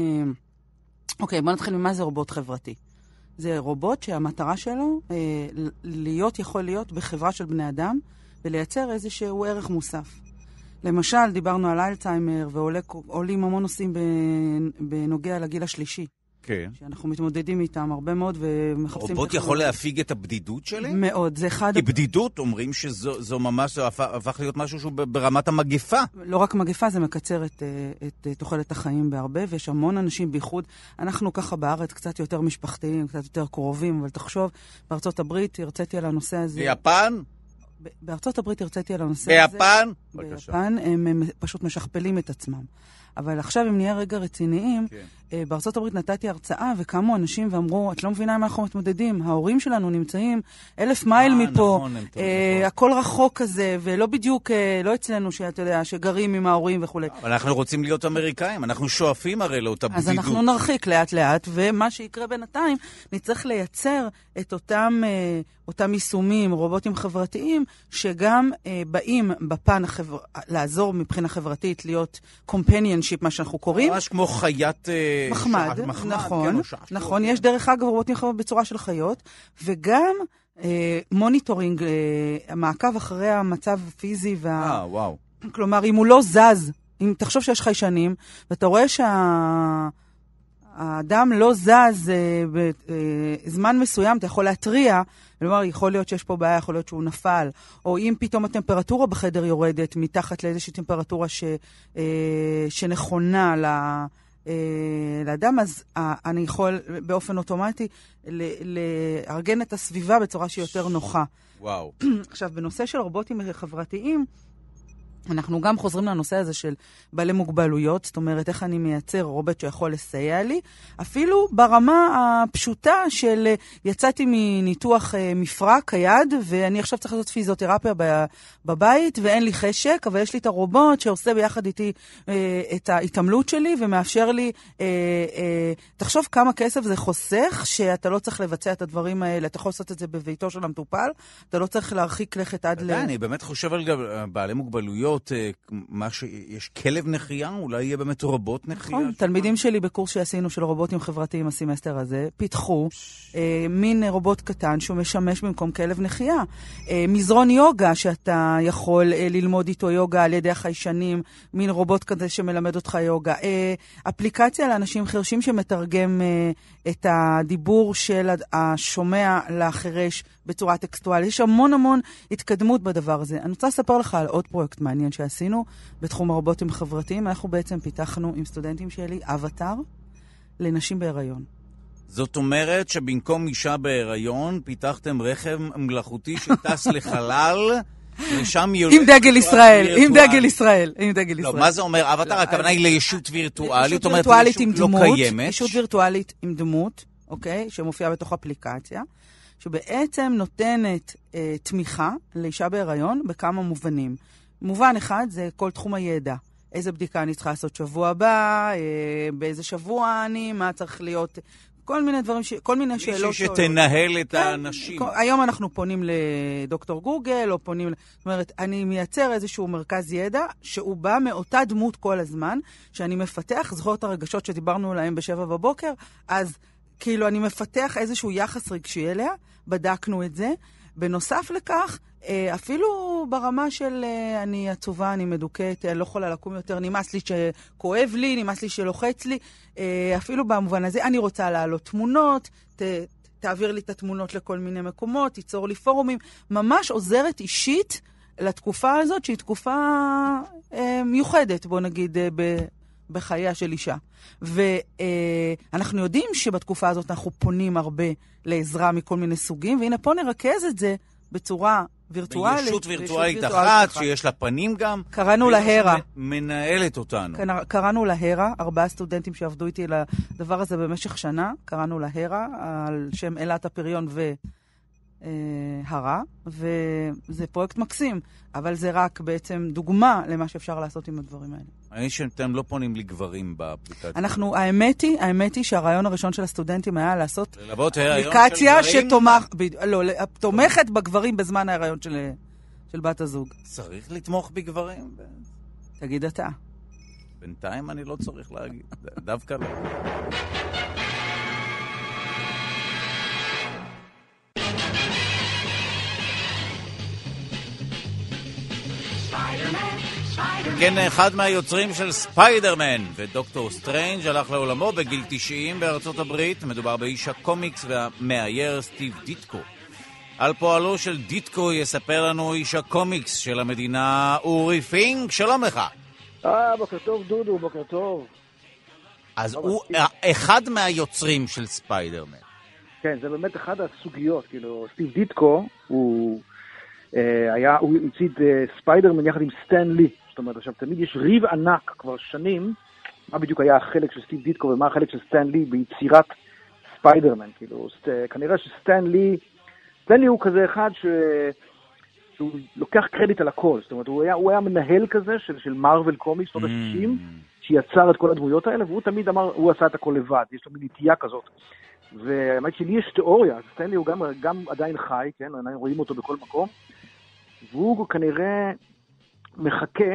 אוקיי, בוא נתחיל ממה זה רובוט חברתי. זה רובוט שהמטרה שלו להיות, יכול להיות בחברה של בני אדם, ולייצר איזשהו ערך מוסף. למשל, דיברנו על אלצהיימר, ועולים המון נושאים בנוגע לגיל השלישי. כן. שאנחנו מתמודדים איתם הרבה מאוד ומחפשים... רובוט יכול להפיג את הבדידות שלי? מאוד, זה אחד... כי בדידות אומרים שזו ממש הפך להיות משהו שהוא ברמת המגפה. לא רק מגפה, זה מקצר את, את תוחלת החיים בהרבה, ויש המון אנשים בייחוד. אנחנו ככה בארץ קצת יותר משפחתיים, קצת יותר קרובים, אבל תחשוב, בארצות הברית הרציתי על הנושא הזה... ביפן? בארצות הברית הרציתי על הנושא הזה. ביפן? ביפן הם, הם פשוט משכפלים את עצמם. אבל עכשיו, אם נהיה רגע רציניים, כן. בארצות הברית נתתי הרצאה, וקמו אנשים ואמרו, את לא מבינה עם מה אנחנו מתמודדים, ההורים שלנו נמצאים אלף מייל מפה, נכון, אה, נכון. הכל רחוק כזה, ולא בדיוק, אה, לא אצלנו, שאתה יודע, שגרים עם ההורים וכו'. אבל אנחנו רוצים להיות אמריקאים, אנחנו שואפים הרי לאותה בדידות. אז אנחנו נרחיק לאט לאט, ומה שיקרה בינתיים, נצטרך לייצר את אותם, אה, אותם יישומים, רובוטים חברתיים, שגם אה, באים בפן החבר... לעזור מבחינה חברתית, להיות companionship, מה שאנחנו קוראים. ממש כמו חיית... מחמד, מחמד, נכון, כן, נכון. יש דרך אגב רובוטים חברתיים בצורה של חיות, וגם אה, מוניטורינג, אה, מעקב אחרי המצב הפיזי. וה... אה, וואו. כלומר, אם הוא לא זז, אם תחשוב שיש חיישנים, ואתה רואה שהאדם לא זז אה, בזמן מסוים, אתה יכול להטריע, כלומר, יכול להיות שיש פה בעיה, יכול להיות שהוא נפל, או אם פתאום הטמפרטורה בחדר יורדת, מתחת לאיזושהי טמפרטורה ש, אה, שנכונה ל... לאדם, אז אני יכול באופן אוטומטי לארגן את הסביבה בצורה שהיא יותר נוחה. וואו. עכשיו, בנושא של רובוטים חברתיים, אנחנו גם חוזרים לנושא הזה של בעלי מוגבלויות, זאת אומרת, איך אני מייצר רובוט שיכול לסייע לי, אפילו ברמה הפשוטה של יצאתי מניתוח מפרק היד, ואני עכשיו צריך לעשות פיזיותרפיה בבית, ואין לי חשק, אבל יש לי את הרובוט שעושה ביחד איתי את ההתעמלות שלי, ומאפשר לי, תחשוב כמה כסף זה חוסך, שאתה לא צריך לבצע את הדברים האלה, אתה יכול לעשות את זה בביתו של המטופל, אתה לא צריך להרחיק לכת עד ל... אני באמת חושב על בעלי מוגבלויות, מה שיש כלב נחייה, אולי יהיה באמת רובוט נחייה. נכון, תלמידים שלי בקורס שעשינו של רובוטים חברתיים הסמסטר הזה, פיתחו אה, מין רובוט קטן שהוא משמש במקום כלב נחייה. אה, מזרון יוגה שאתה יכול אה, ללמוד איתו יוגה על ידי החיישנים, מין רובוט כזה שמלמד אותך יוגה. אה, אפליקציה לאנשים חרשים שמתרגם אה, את הדיבור של השומע לחרש בצורה טקסטואלית. יש המון המון התקדמות בדבר הזה. אני רוצה לספר לך על עוד פרויקט מעניין שעשינו בתחום הרובוטים החברתיים. אנחנו בעצם פיתחנו עם סטודנטים שלי אבטר לנשים בהיריון. זאת אומרת שבמקום אישה בהיריון פיתחתם רכב מלאכותי שטס לחלל ושם עם דגל ישראל, עם דגל ישראל, עם דגל ישראל. לא, מה זה אומר? אבטר, הכוונה היא לישות וירטואלית, ישות וירטואלית עם דמות, ישות וירטואלית עם דמות, אוקיי, שמופיעה בתוך אפליקציה, שבעצם נותנת אה, תמיכה לאישה בהיריון בכמה מובנים. מובן אחד זה כל תחום הידע. איזה בדיקה אני צריכה לעשות שבוע הבא, אה, באיזה שבוע אני, מה צריך להיות, כל מיני דברים, ש... כל מיני שאלות. מישהי שתנהל את האנשים. היום אנחנו פונים לדוקטור גוגל, או פונים, זאת אומרת, אני מייצר איזשהו מרכז ידע, שהוא בא מאותה דמות כל הזמן, שאני מפתח, זכויות הרגשות שדיברנו עליהם בשבע בבוקר, אז כאילו אני מפתח איזשהו יחס רגשי אליה, בדקנו את זה. בנוסף לכך, אפילו ברמה של אני עצובה, אני מדוכאת, אני לא יכולה לקום יותר, נמאס לי שכואב לי, נמאס לי שלוחץ לי, אפילו במובן הזה, אני רוצה להעלות תמונות, ת, תעביר לי את התמונות לכל מיני מקומות, תיצור לי פורומים, ממש עוזרת אישית לתקופה הזאת, שהיא תקופה מיוחדת, בוא נגיד, ב... בחייה של אישה. ואנחנו יודעים שבתקופה הזאת אנחנו פונים הרבה לעזרה מכל מיני סוגים, והנה פה נרכז את זה בצורה וירטואלית. בישות וירטואלית אחת, שיש לה פנים גם. קראנו להרה. מנהלת אותנו. קראנו להרה, ארבעה סטודנטים שעבדו איתי לדבר הזה במשך שנה, קראנו להרה, על שם אלת הפריון ו... הרה, וזה פרויקט מקסים, אבל זה רק בעצם דוגמה למה שאפשר לעשות עם הדברים האלה. אני שאתם לא פונים לגברים באפליקציה. אנחנו, האמת היא, האמת היא שהרעיון הראשון של הסטודנטים היה לעשות אפליקציה שתומכת בגברים בזמן ההיריון של, של בת הזוג. צריך לתמוך בגברים? תגיד אתה. בינתיים אני לא צריך להגיד, דווקא לא. כן, אחד מהיוצרים של ספיידרמן ודוקטור סטרנג' הלך לעולמו בגיל תשעים בארצות הברית. מדובר באיש הקומיקס והמאייר סטיב דיטקו. על פועלו של דיטקו יספר לנו איש הקומיקס של המדינה אורי פינק. שלום לך. אה, בוקר טוב דודו, בוקר טוב. אז הוא אחד מהיוצרים של ספיידרמן. כן, זה באמת אחד הסוגיות. כאילו, סטיב דיטקו הוא... היה, הוא הציד ספיידרמן יחד עם סטן לי. זאת אומרת, עכשיו תמיד יש ריב ענק כבר שנים, מה בדיוק היה החלק של סטיב דיטקו ומה החלק של סטן לי ביצירת ספיידרמן. כאילו, סט, כנראה שסטן לי, סטן לי הוא כזה אחד ש... שהוא לוקח קרדיט על הכל. זאת אומרת, הוא היה, הוא היה מנהל כזה של, של מרוול קומיקס, שנות ה-שישים, שיצר את כל הדמויות האלה, והוא תמיד אמר, הוא עשה את הכל לבד, יש לו מנטייה כזאת. והאמת שלי יש תיאוריה, סטן לי הוא גם, גם עדיין חי, כן, עדיין רואים אותו בכל מקום, והוא כנראה מחכה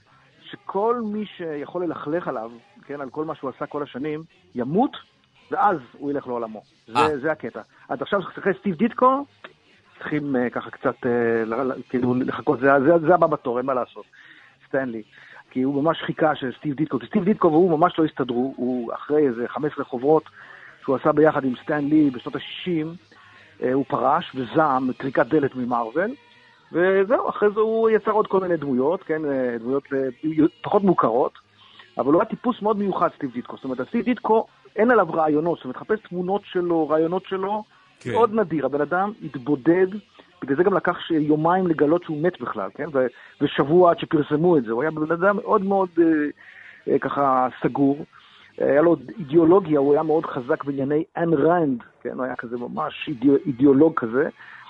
שכל מי שיכול ללכלך עליו, כן, על כל מה שהוא עשה כל השנים, ימות, ואז הוא ילך לעולמו. זה, זה הקטע. עד עכשיו, אחרי סטיב דיטקו, צריכים uh, ככה קצת, uh, כאילו, לחכות, זה, זה, זה הבא בתור, אין מה לעשות. סטנלי. כי הוא ממש חיכה של סטיב דיטקו. סטיב דיטקו והוא ממש לא הסתדרו, הוא אחרי איזה חמש עשרה חוברות, שהוא עשה ביחד עם סטנלי בשנות ה-שישים, uh, הוא פרש וזעם, טריקת דלת ממרוול, וזהו, אחרי זה הוא יצר עוד כל מיני דמויות, כן, דמויות פחות מוכרות, אבל הוא היה טיפוס מאוד מיוחד, סטיב דיטקו. זאת אומרת, סטיב דיטקו, אין עליו רעיונות, זאת אומרת, חפש תמונות שלו, רעיונות שלו, כן. מאוד נדיר. הבן אדם התבודד, בגלל זה גם לקח יומיים לגלות שהוא מת בכלל, כן, ו- ושבוע עד שפרסמו את זה. הוא היה בן אדם מאוד מאוד אה, אה, ככה סגור, היה לו אידיאולוגיה, הוא היה מאוד חזק בענייני אן רנד, כן, הוא היה כזה ממש אידיאו, אידיאולוג כזה.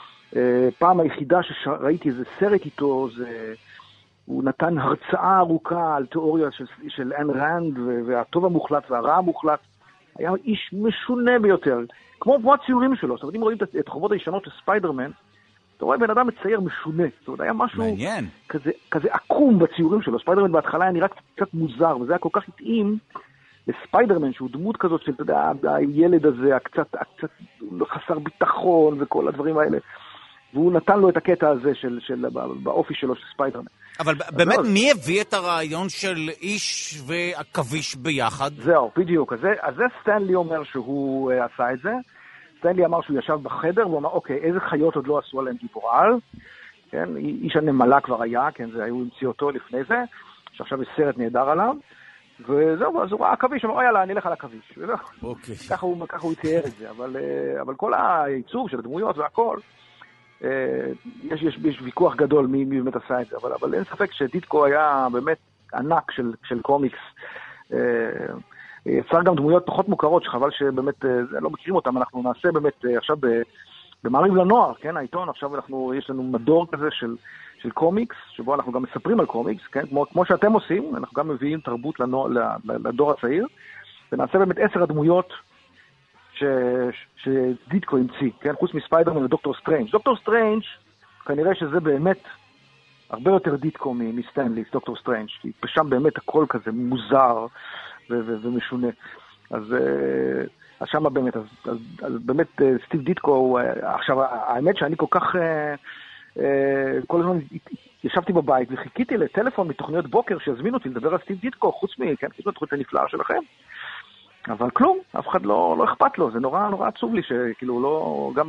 פעם היחידה שראיתי איזה סרט איתו, זה, הוא נתן הרצאה ארוכה על תיאוריה של, של אן רנד, והטוב המוחלט והרע המוחלט. היה איש משונה ביותר, כמו, כמו הציורים שלו. זאת אומרת, אם רואים את, את חובות הישנות של ספיידרמן, אתה רואה בן אדם מצייר משונה. זאת אומרת, היה משהו כזה, כזה עקום בציורים שלו. ספיידרמן בהתחלה היה נראה קצת מוזר, וזה היה כל כך התאים לספיידרמן, שהוא דמות כזאת של, אתה יודע, הילד הזה, הקצת, הקצת חסר ביטחון וכל הדברים האלה. והוא נתן לו את הקטע הזה של, של, באופי שלו של ספיידרמן. אבל באמת, מי הביא את הרעיון של איש והכביש ביחד? זהו, בדיוק. אז זה, אז זה סטנלי אומר שהוא uh, עשה את זה. סטנלי אמר שהוא ישב בחדר, והוא אמר, אוקיי, איזה חיות עוד לא עשו עליהם גיבורל? כן, איש הנמלה כבר היה, כן, זה היו המציא אותו לפני זה, שעכשיו יש סרט נהדר עליו, וזהו, אז הוא ראה הכביש, אמר, יאללה, אני אלך על הכביש. אוקיי. ככה הוא, ככה הוא תיאר את זה, אבל, אבל כל הייצור של הדמויות והכל, יש, יש, יש ויכוח גדול מי, מי באמת עשה את זה, אבל, אבל אין ספק שדיטקו היה באמת ענק של, של קומיקס. יצר גם דמויות פחות מוכרות, שחבל שבאמת לא מכירים אותם. אנחנו נעשה באמת עכשיו במעריב לנוער, כן, העיתון, עכשיו אנחנו, יש לנו מדור כזה של, של קומיקס, שבו אנחנו גם מספרים על קומיקס, כן, כמו, כמו שאתם עושים, אנחנו גם מביאים תרבות לנוע, לדור הצעיר, ונעשה באמת עשר הדמויות ש... שדיטקו המציא, כן? חוץ מספיידרמן ודוקטור סטרנג'. דוקטור סטרנג', כנראה שזה באמת הרבה יותר דיטקו מסטנלי, דוקטור סטרנג', כי שם באמת הכל כזה מוזר ו- ו- ומשונה. אז, אז שמה באמת, אז, אז, אז באמת סטיב דיטקו, עכשיו, האמת שאני כל כך, כל הזמן ישבתי בבית וחיכיתי לטלפון מתוכניות בוקר שיזמינו אותי לדבר על סטיב דיטקו, חוץ מ... כן, כאילו התוכנית הנפלאה שלכם. אבל כלום, אף אחד לא, לא אכפת לו, זה נורא, נורא עצוב לי שכאילו לא, גם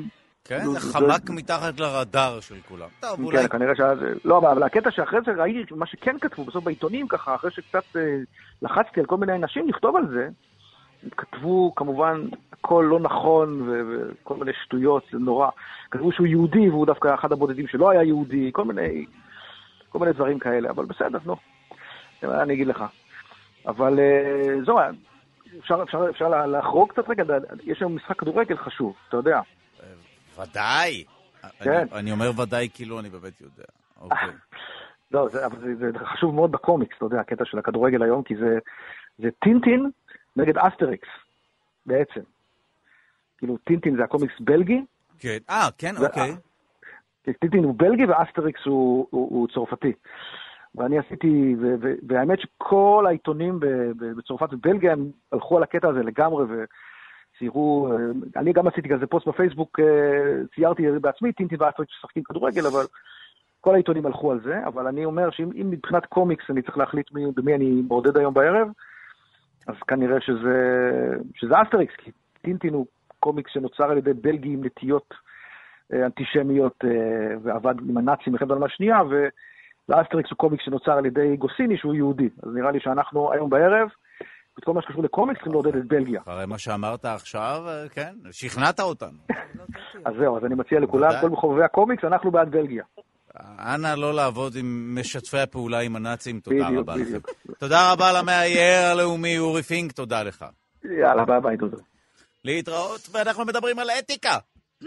כן, זה חמק מתחת לרדאר של כולם. כן, כנראה שאז... לא, אבל הקטע שאחרי זה ראיתי, מה שכן כתבו, בסוף בעיתונים ככה, אחרי שקצת לחצתי על כל מיני אנשים לכתוב על זה, כתבו כמובן הכל לא נכון וכל מיני שטויות, זה נורא. כתבו שהוא יהודי והוא דווקא אחד הבודדים שלא היה יהודי, כל מיני, כל מיני דברים כאלה, אבל בסדר, נו. אני אגיד לך. אבל זו, אפשר, אפשר, אפשר לחרוג קצת רגע, יש היום משחק כדורגל חשוב, אתה יודע. ודאי. כן. אני אומר ודאי כאילו אני באמת יודע. אוקיי. לא, זה, זה, זה חשוב מאוד בקומיקס, אתה יודע, הקטע של הכדורגל היום, כי זה, זה טינטין נגד אסטריקס, בעצם. כאילו, טינטין זה הקומיקס בלגי. כן, אה, כן, אוקיי. טינטין הוא בלגי ואסטריקס הוא, הוא, הוא צרפתי. ואני עשיתי, ו, ו, והאמת שכל העיתונים בצרפת ובלגיה הם הלכו על הקטע הזה לגמרי, וציירו, אני גם עשיתי כזה פוסט בפייסבוק, ציירתי בעצמי, טינטין ואסטריקס ששחקים כדורגל, אבל כל העיתונים הלכו על זה, אבל אני אומר שאם מבחינת קומיקס אני צריך להחליט מי, במי אני מעודד היום בערב, אז כנראה שזה, שזה אסטריקס, כי טינטין הוא קומיקס שנוצר על ידי בלגי עם נטיות אנטישמיות, ועבד עם הנאצים במלחמת העולם השנייה, ולאסטריקס הוא קומיקס שנוצר על ידי גוסיני שהוא יהודי. אז נראה לי שאנחנו היום בערב, את כל מה שקשור לקומיקס, צריכים לעודד את בלגיה. הרי מה שאמרת עכשיו, כן, שכנעת אותנו. אז זהו, אז אני מציע לכולם, כל מחובבי הקומיקס, אנחנו בעד בלגיה. אנא לא לעבוד עם משתפי הפעולה עם הנאצים, תודה רבה לכם. תודה רבה למאייר הלאומי אורי פינק, תודה לך. יאללה, ביי ביי, תודה. להתראות, ואנחנו מדברים על אתיקה.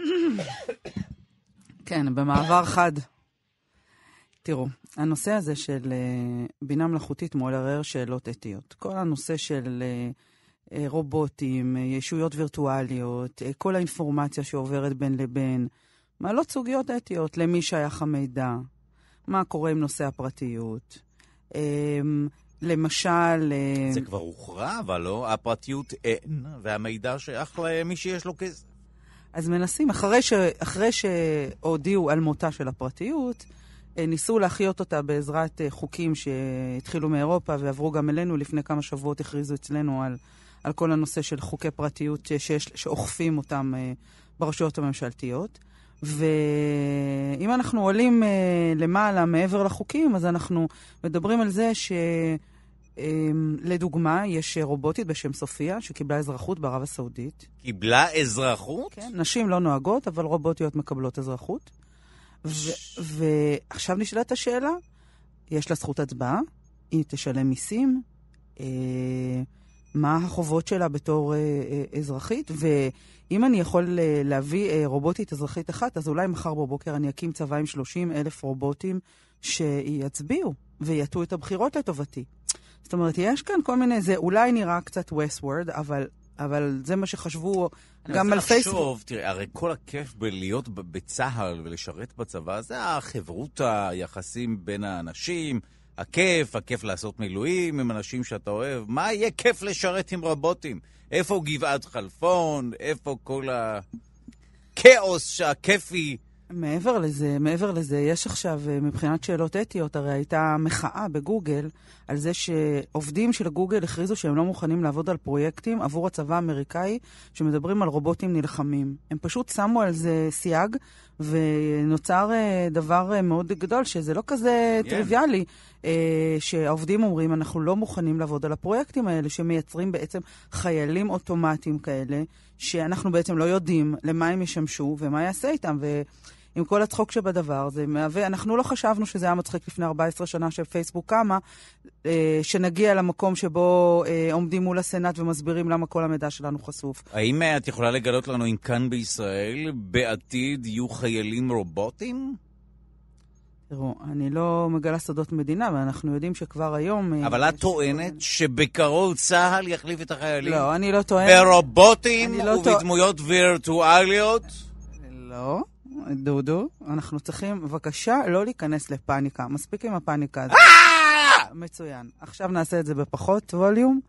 כן, במעבר חד. תראו, הנושא הזה של בינה מלאכותית מעורר שאלות אתיות. כל הנושא של רובוטים, ישויות וירטואליות, כל האינפורמציה שעוברת בין לבין, מעלות סוגיות אתיות, למי שייך המידע, מה קורה עם נושא הפרטיות, למשל... זה כבר הוכרע, אבל לא, הפרטיות אין, והמידע שייך למי שיש לו כסף. אז מנסים, אחרי, ש... אחרי שהודיעו על מותה של הפרטיות, ניסו להחיות אותה בעזרת חוקים שהתחילו מאירופה ועברו גם אלינו, לפני כמה שבועות הכריזו אצלנו על, על כל הנושא של חוקי פרטיות שיש, שאוכפים אותם ברשויות הממשלתיות. ואם אנחנו עולים למעלה מעבר לחוקים, אז אנחנו מדברים על זה שלדוגמה יש רובוטית בשם סופיה שקיבלה אזרחות בערב הסעודית. קיבלה אזרחות? כן, נשים לא נוהגות, אבל רובוטיות מקבלות אזרחות. ועכשיו נשאלת השאלה, יש לה זכות הצבעה, היא תשלם מיסים, מה החובות שלה בתור אזרחית, ואם אני יכול להביא רובוטית אזרחית אחת, אז אולי מחר בבוקר אני אקים צבא עם שלושים אלף רובוטים שיצביעו ויתו את הבחירות לטובתי. זאת אומרת, יש כאן כל מיני, זה אולי נראה קצת Westward, אבל... אבל זה מה שחשבו גם על פייסבוק. לחשוב, תראה, הרי כל הכיף בלהיות בצהל ולשרת בצבא, זה החברות היחסים בין האנשים, הכיף, הכיף לעשות מילואים עם אנשים שאתה אוהב. מה יהיה כיף לשרת עם רובוטים? איפה גבעת חלפון? איפה כל הכאוס שהכיפי? מעבר לזה, מעבר לזה, יש עכשיו, מבחינת שאלות אתיות, הרי הייתה מחאה בגוגל על זה שעובדים של גוגל הכריזו שהם לא מוכנים לעבוד על פרויקטים עבור הצבא האמריקאי שמדברים על רובוטים נלחמים. הם פשוט שמו על זה סייג, ונוצר דבר מאוד גדול, שזה לא כזה yeah. טריוויאלי, שהעובדים אומרים, אנחנו לא מוכנים לעבוד על הפרויקטים האלה, שמייצרים בעצם חיילים אוטומטיים כאלה, שאנחנו בעצם לא יודעים למה הם ישמשו ומה יעשה איתם, ו... עם כל הצחוק שבדבר, זה מהווה, אנחנו לא חשבנו שזה היה מצחיק לפני ארבע עשרה שנה שפייסבוק קמה, שנגיע למקום שבו עומדים מול הסנאט ומסבירים למה כל המידע שלנו חשוף. האם את יכולה לגלות לנו אם כאן בישראל בעתיד יהיו חיילים רובוטים? תראו, אני לא מגלה סודות מדינה, ואנחנו יודעים שכבר היום... אבל את טוענת שבקרוב צה"ל יחליף את החיילים? לא, אני לא טוענת. ברובוטים ובדמויות וירטואליות? לא. דודו, אנחנו צריכים בבקשה לא להיכנס לפאניקה. מספיק עם הפאניקה הזאת. מצוין. עכשיו נעשה את זה בפחות ווליום.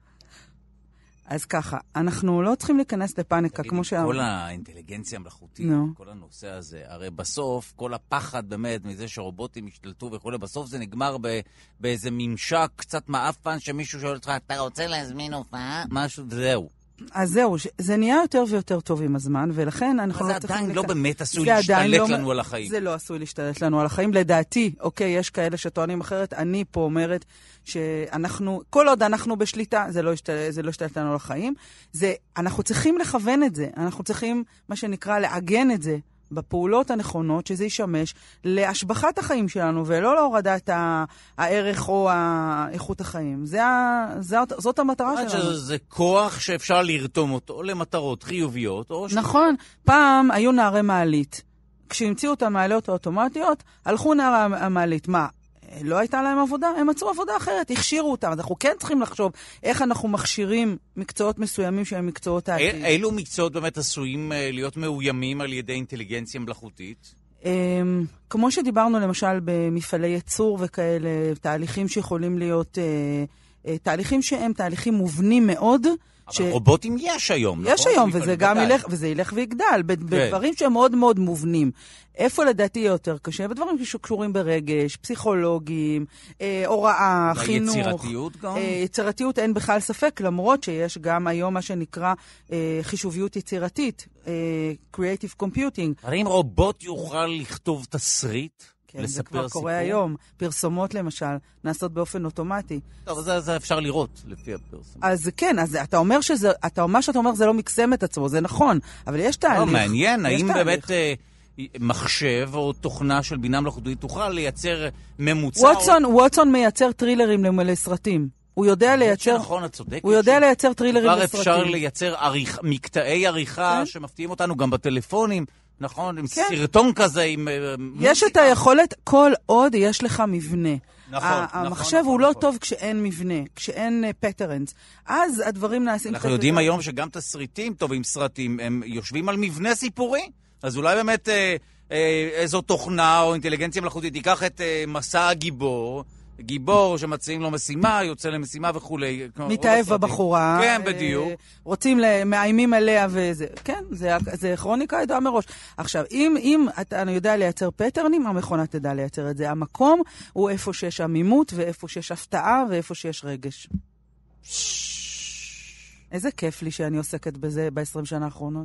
אז ככה, אנחנו לא צריכים להיכנס לפאניקה כמו ש... כל האינטליגנציה המלאכותית, כל הנושא הזה, הרי בסוף, כל הפחד באמת מזה שרובוטים ישתלטו וכו', בסוף זה נגמר באיזה ממשק קצת מאפן שמישהו שואל אותך, אתה רוצה להזמין הופעה? משהו, זהו. אז זהו, זה נהיה יותר ויותר טוב עם הזמן, ולכן אנחנו לא צריכים... זה עדיין לא באמת עשוי להשתלט לנו על החיים. זה לא עשוי להשתלט לנו על החיים. לדעתי, אוקיי, יש כאלה שטוענים אחרת, אני פה אומרת שאנחנו, כל עוד אנחנו בשליטה, זה לא ישתלט, זה לא ישתלט לנו על החיים. זה, אנחנו צריכים לכוון את זה, אנחנו צריכים, מה שנקרא, לעגן את זה, בפעולות הנכונות, שזה ישמש להשבחת החיים שלנו, ולא להורדת הערך או איכות החיים. זה, זה, זאת המטרה שלנו. זה כוח שאפשר לרתום אותו למטרות חיוביות. או נכון. פעם היו נערי מעלית. כשהמציאו את המעליות האוטומטיות, הלכו נערי המעלית. מה? לא הייתה להם עבודה, הם מצאו עבודה אחרת, הכשירו אותם. אז אנחנו כן צריכים לחשוב איך אנחנו מכשירים מקצועות מסוימים שהם מקצועות העתיד. אילו מקצועות באמת עשויים להיות מאוימים על ידי אינטליגנציה מלאכותית? כמו שדיברנו למשל במפעלי ייצור וכאלה, תהליכים שיכולים להיות, תהליכים שהם תהליכים מובנים מאוד, אבל רובוטים יש היום, יש היום, וזה גם ילך, וזה ילך ויגדל, בדברים שהם מאוד מאוד מובנים. איפה לדעתי יותר קשה? בדברים שקשורים ברגש, פסיכולוגים, הוראה, חינוך. יצירתיות גם? יצירתיות אין בכלל ספק, למרות שיש גם היום מה שנקרא חישוביות יצירתית, Creative Computing. הרי אם רובוט יוכל לכתוב תסריט? כן, זה כבר קורה היום. פרסומות למשל, נעשות באופן אוטומטי. טוב, זה, זה אפשר לראות לפי הפרסום. אז כן, אז אתה אומר שזה, אתה אומר שאתה אומר זה לא מקסם את עצמו, זה נכון, אבל יש תהליך. לא, מעניין, האם תהליך. באמת אה, מחשב או תוכנה של בינה מלאכותית תוכל לייצר ממוצע? ווטסון, או... ווטסון מייצר טרילרים לסרטים. הוא יודע לייצר... נכון, את צודקת. הוא יודע לייצר טרילרים לסרטים. כבר אפשר לייצר עריך, מקטעי עריכה כן? שמפתיעים אותנו גם בטלפונים. נכון, עם כן. סרטון כזה, עם... יש את היכולת, כל עוד יש לך מבנה. נכון, המחשב נכון, הוא נכון. לא טוב כשאין מבנה, כשאין פטרנס. אז הדברים נעשים... אנחנו יודעים היום שגם תסריטים טובים סרטים, הם יושבים על מבנה סיפורי. אז אולי באמת אה, אה, איזו תוכנה או אינטליגנציה מלאכותית תיקח את אה, מסע הגיבור, גיבור שמציעים לו משימה, יוצא למשימה וכולי. מתאהב בבחורה. כן, בדיוק. רוצים, מאיימים עליה וזה. כן, זה, זה כרוניקה ידועה מראש. עכשיו, אם, אם אתה יודע לייצר פטרנים, המכונה תדע לייצר את זה. המקום הוא איפה שיש עמימות, ואיפה שיש הפתעה, ואיפה שיש רגש. איזה כיף לי שאני עוסקת בזה ב-עשרים שנה האחרונות.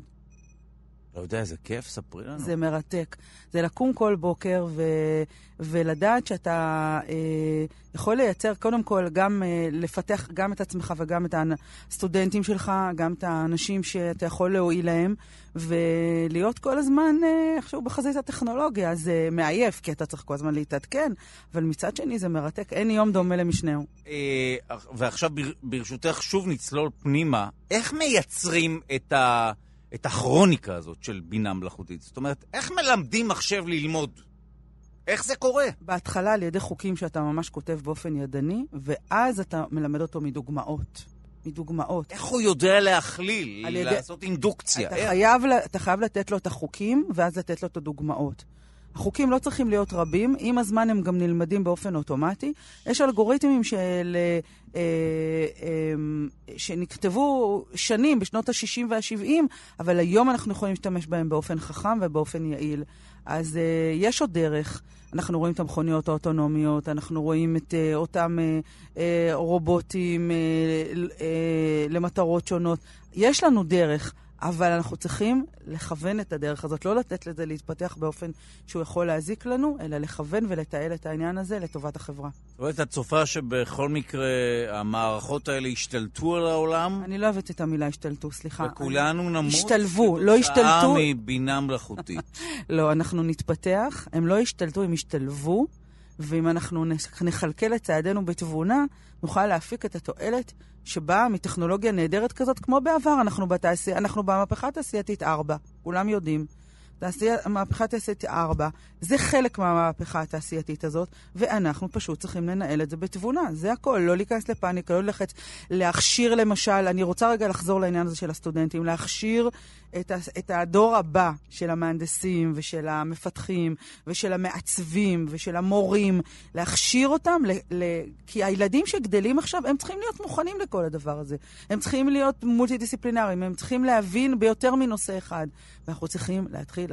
לא יודע, איזה כיף, ספרי לנו. זה מרתק. זה לקום כל בוקר ו... ולדעת שאתה אה, יכול לייצר, קודם כל, גם אה, לפתח גם את עצמך וגם את הסטודנטים שלך, גם את האנשים שאתה יכול להועיל להם, ולהיות כל הזמן אה, עכשיו בחזית הטכנולוגיה. זה מעייף, כי אתה צריך כל הזמן להתעדכן, אבל מצד שני זה מרתק. אין יום דומה למשנהו. אה, ועכשיו ברשותך שוב נצלול פנימה. איך מייצרים את ה... את הכרוניקה הזאת של בינה מלאכותית? זאת אומרת, איך מלמדים מחשב ללמוד? איך זה קורה? בהתחלה על ידי חוקים שאתה ממש כותב באופן ידני, ואז אתה מלמד אותו מדוגמאות. מדוגמאות. איך הוא יודע להכליל, ידי... לעשות אינדוקציה? אתה חייב, אתה חייב לתת לו את החוקים, ואז לתת לו את הדוגמאות. החוקים לא צריכים להיות רבים, עם הזמן הם גם נלמדים באופן אוטומטי. יש אלגוריתמים של, אה, אה, שנכתבו שנים, בשנות ה-שישים וה-שבעים, אבל היום אנחנו יכולים להשתמש בהם באופן חכם ובאופן יעיל. אז אה, יש עוד דרך. אנחנו רואים את המכוניות האוטונומיות, אנחנו רואים את אה, אותם אה, אה, רובוטים אה, אה, למטרות שונות. יש לנו דרך. אבל אנחנו צריכים לכוון את הדרך הזאת, לא לתת לזה להתפתח באופן שהוא יכול להזיק לנו, אלא לכוון ולתעל את העניין הזה לטובת החברה. זאת אומרת, את צופה שבכל מקרה המערכות האלה השתלטו על העולם? אני לא אוהבת את המילה השתלטו, סליחה. וכולנו נמות? השתלבו, לא השתלטו. מבינה מלאכותית. לא, אנחנו נתפתח, הם לא השתלטו, הם השתלבו, ואם אנחנו נחלקל את צעדינו בתבונה, נוכל להפיק את התועלת שבאה מטכנולוגיה נהדרת כזאת, כמו בעבר, אנחנו בתעשייה, אנחנו במהפכה התעשייתית ארבע, כולם יודעים. תעשייה, המהפכה התעשייתית ארבע, זה חלק מהמהפכה התעשייתית הזאת, ואנחנו פשוט צריכים לנהל את זה בתבונה. זה הכל, לא להיכנס לפאניקה, לא ללחץ, להכשיר למשל, אני רוצה רגע לחזור לעניין הזה של הסטודנטים, להכשיר את, ה, את הדור הבא של המהנדסים ושל המפתחים ושל המעצבים ושל המורים, להכשיר אותם, ל, ל, כי הילדים שגדלים עכשיו, הם צריכים להיות מוכנים לכל הדבר הזה. הם צריכים להיות מולטי-דיסציפלינריים, הם צריכים להבין ביותר מנושא אחד, ואנחנו צריכים להתחיל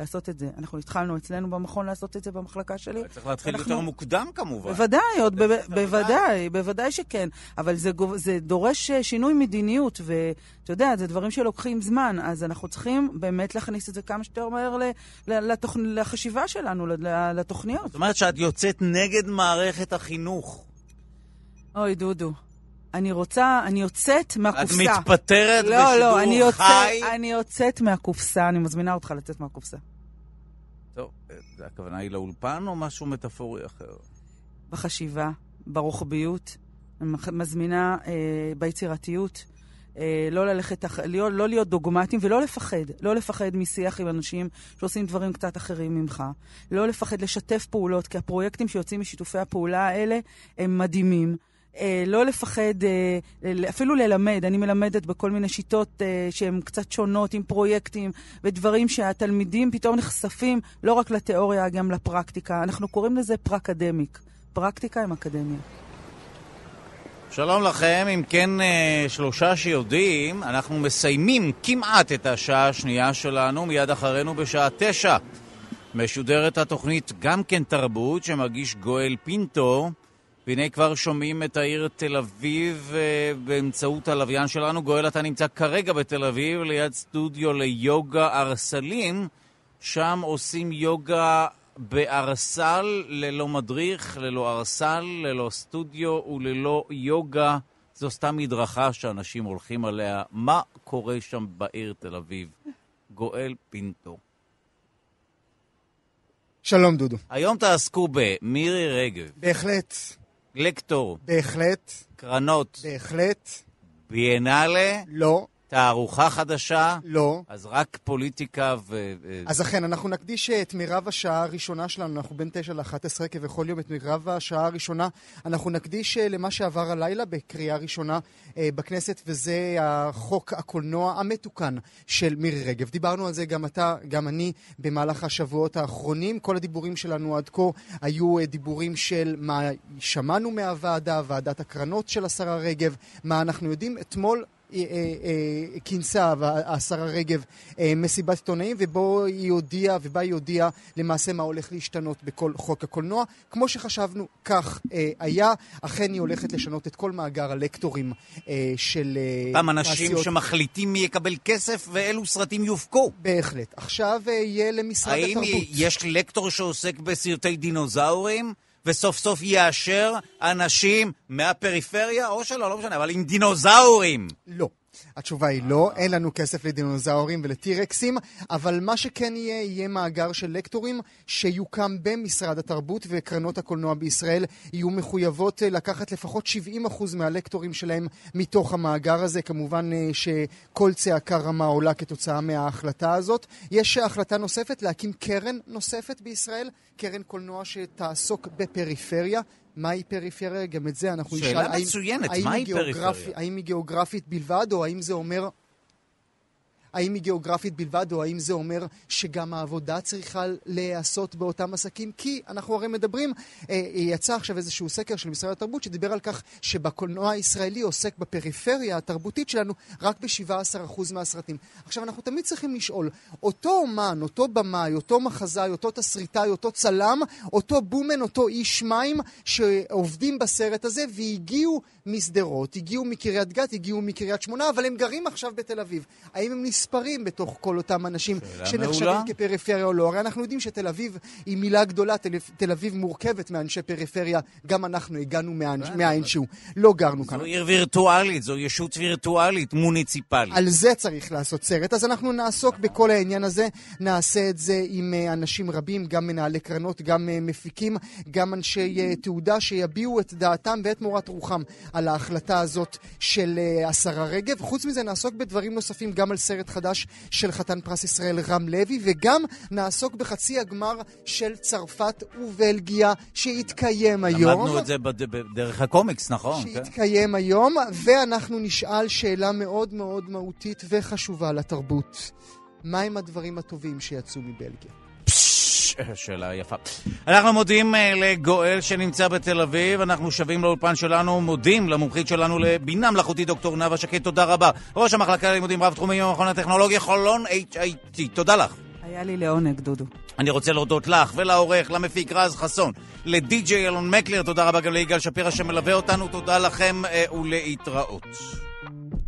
לעשות את זה. אנחנו התחלנו אצלנו במכון לעשות את זה במחלקה שלי. צריך להתחיל יותר מוקדם כמובן. בוודאי, עוד בוודאי, בוודאי שכן. אבל זה דורש שינוי מדיניות, ואתה יודע, זה דברים שלוקחים זמן, אז אנחנו צריכים באמת להכניס את זה כמה שיותר מהר לחשיבה שלנו, לתוכניות. זאת אומרת שאת יוצאת נגד מערכת החינוך. אוי, דודו. אני רוצה, אני יוצאת מהקופסה. את מתפטרת לא, בשידור לא, אני יוצא, חי? אני יוצאת מהקופסה, אני מזמינה אותך לצאת מהקופסה. טוב, הכוונה היא לאולפן או משהו מטאפורי אחר? בחשיבה, ברוחביות, מזמינה אה, ביצירתיות, אה, לא ללכת, לא, לא להיות דוגמטיים ולא לפחד, לא לפחד משיח עם אנשים שעושים דברים קצת אחרים ממך, לא לפחד לשתף פעולות, כי הפרויקטים שיוצאים משיתופי הפעולה האלה הם מדהימים. לא לפחד, אפילו ללמד. אני מלמדת בכל מיני שיטות שהן קצת שונות, עם פרויקטים ודברים שהתלמידים פתאום נחשפים לא רק לתיאוריה, גם לפרקטיקה. אנחנו קוראים לזה פרקדמיק. פרקטיקה עם אקדמיה. שלום לכם, אם כן שלושה שיודעים, אנחנו מסיימים כמעט את השעה השנייה שלנו, מיד אחרינו בשעה תשע. משודרת התוכנית גם כן תרבות שמגיש גואל פינטו, והנה כבר שומעים את העיר תל אביב באמצעות הלוויין שלנו. גואל, אתה נמצא כרגע בתל אביב ליד סטודיו ליוגה ארסלים. שם עושים יוגה בארסל, ללא מדריך, ללא ארסל, ללא סטודיו וללא יוגה. זו סתם מדרכה שאנשים הולכים עליה. מה קורה שם בעיר תל אביב? גואל פינטו. שלום דודו. היום תעסקו במירי רגב. בהחלט. לקטור. בהחלט. קרנות. בהחלט. ביאנלה. לא. תערוכה חדשה. לא. אז רק פוליטיקה ו... אז אכן, אנחנו נקדיש את מירב השעה הראשונה שלנו, אנחנו בין תשע לאחת עשרה כבכל יום, את מירב השעה הראשונה, אנחנו נקדיש למה שעבר הלילה בקריאה ראשונה אה, בכנסת, וזה החוק הקולנוע המתוקן של מירי רגב. דיברנו על זה גם אתה, גם אני, במהלך השבועות האחרונים. כל הדיבורים שלנו עד כה היו דיבורים של מה שמענו מהוועדה, ועדת הקרנות של השרה רגב, מה אנחנו יודעים. אתמול כינסה השרה רגב מסיבת עיתונאים, ובו היא הודיעה, ובה היא הודיעה למעשה מה הולך להשתנות בכל חוק הקולנוע. כמו שחשבנו, כך היה. אכן היא הולכת לשנות את כל מאגר הלקטורים של... פעם אנשים שמחליטים מי יקבל כסף ואילו סרטים יופקו. בהחלט. עכשיו יהיה למשרד התרבות. האם יש לקטור שעוסק בסרטי דינוזאורים? וסוף סוף יאשר אנשים מהפריפריה, או שלא, לא משנה, אבל עם דינוזאורים. לא. התשובה היא לא, אין לנו כסף לדינוזאורים ולטירקסים, אבל מה שכן יהיה, יהיה מאגר של לקטורים שיוקם במשרד התרבות, וקרנות הקולנוע בישראל יהיו מחויבות לקחת לפחות שבעים אחוז מהלקטורים שלהם מתוך המאגר הזה. כמובן שכל צעקה רמה עולה כתוצאה מההחלטה הזאת. יש החלטה נוספת להקים קרן נוספת בישראל, קרן קולנוע שתעסוק בפריפריה. מהי פריפריה? גם את זה אנחנו נשאל. שאלה מצוינת, מהי פריפריה? האם היא גיאוגרפית בלבד, או האם זה אומר... האם היא גיאוגרפית בלבד, או האם זה אומר שגם העבודה צריכה להיעשות באותם עסקים? כי אנחנו הרי מדברים, אה, יצא עכשיו איזשהו סקר של משרד התרבות שדיבר על כך שבקולנוע הישראלי עוסק בפריפריה התרבותית שלנו רק ב-שבעה עשר אחוז מהסרטים. עכשיו אנחנו תמיד צריכים לשאול, אותו אומן, אותו במאי, אותו מחזאי, אותו תסריטאי, אותו צלם, אותו בומן, אותו איש מים שעובדים בסרט הזה והגיעו מסדרות, הגיעו מקריית גת, הגיעו מקריית שמונה, אבל הם גרים עכשיו בתל אביב. האם הם נספרים בתוך כל אותם אנשים שנחשבים כפריפריה או לא? הרי אנחנו יודעים שתל אביב היא מילה גדולה, תל, תל אביב מורכבת מאנשי פריפריה, גם אנחנו הגענו מהאין שהוא. לא גרנו כאן. זו עיר וירטואלית, זו ישות וירטואלית, מוניציפלית. על זה צריך לעשות סרט, אז אנחנו נעסוק בכל העניין הזה, נעשה את זה עם אנשים רבים, גם מנהלי קרנות, גם מפיקים, גם אנשי תעודה שיביעו את דעתם ואת מורת רוחם על ההחלטה הזאת של השרה רגב. חוץ מזה נעסוק בדברים נוספים, גם על סרט חדש של חתן פרס ישראל רם לוי, וגם נעסוק בחצי הגמר של צרפת ובלגיה שהתקיים היום. למדנו את זה בדרך הקומיקס, נכון? שהתקיים היום, ואנחנו נשאל שאלה מאוד מאוד מהותית וחשובה לתרבות. מהם הדברים הטובים שיצאו מבלגיה? שאלה יפה. אנחנו מודים לגואל שנמצא בתל אביב, אנחנו שווים לאולפן שלנו, מודים למומחית שלנו לבינה מלאכותית דוקטור נאוה שקד, תודה רבה. ראש המחלקה ללימודים רב תחומיים במכון הטכנולוגיה חולון אייץ' איי טי, תודה לך. היה לי לעונג, דודו. אני רוצה להודות לך ולעורך, למפיק רז חסון, לדי-ג'יי אלון מקלר, תודה רבה גם ליגאל שפירא שמלווה אותנו, תודה לכם ולהתראות.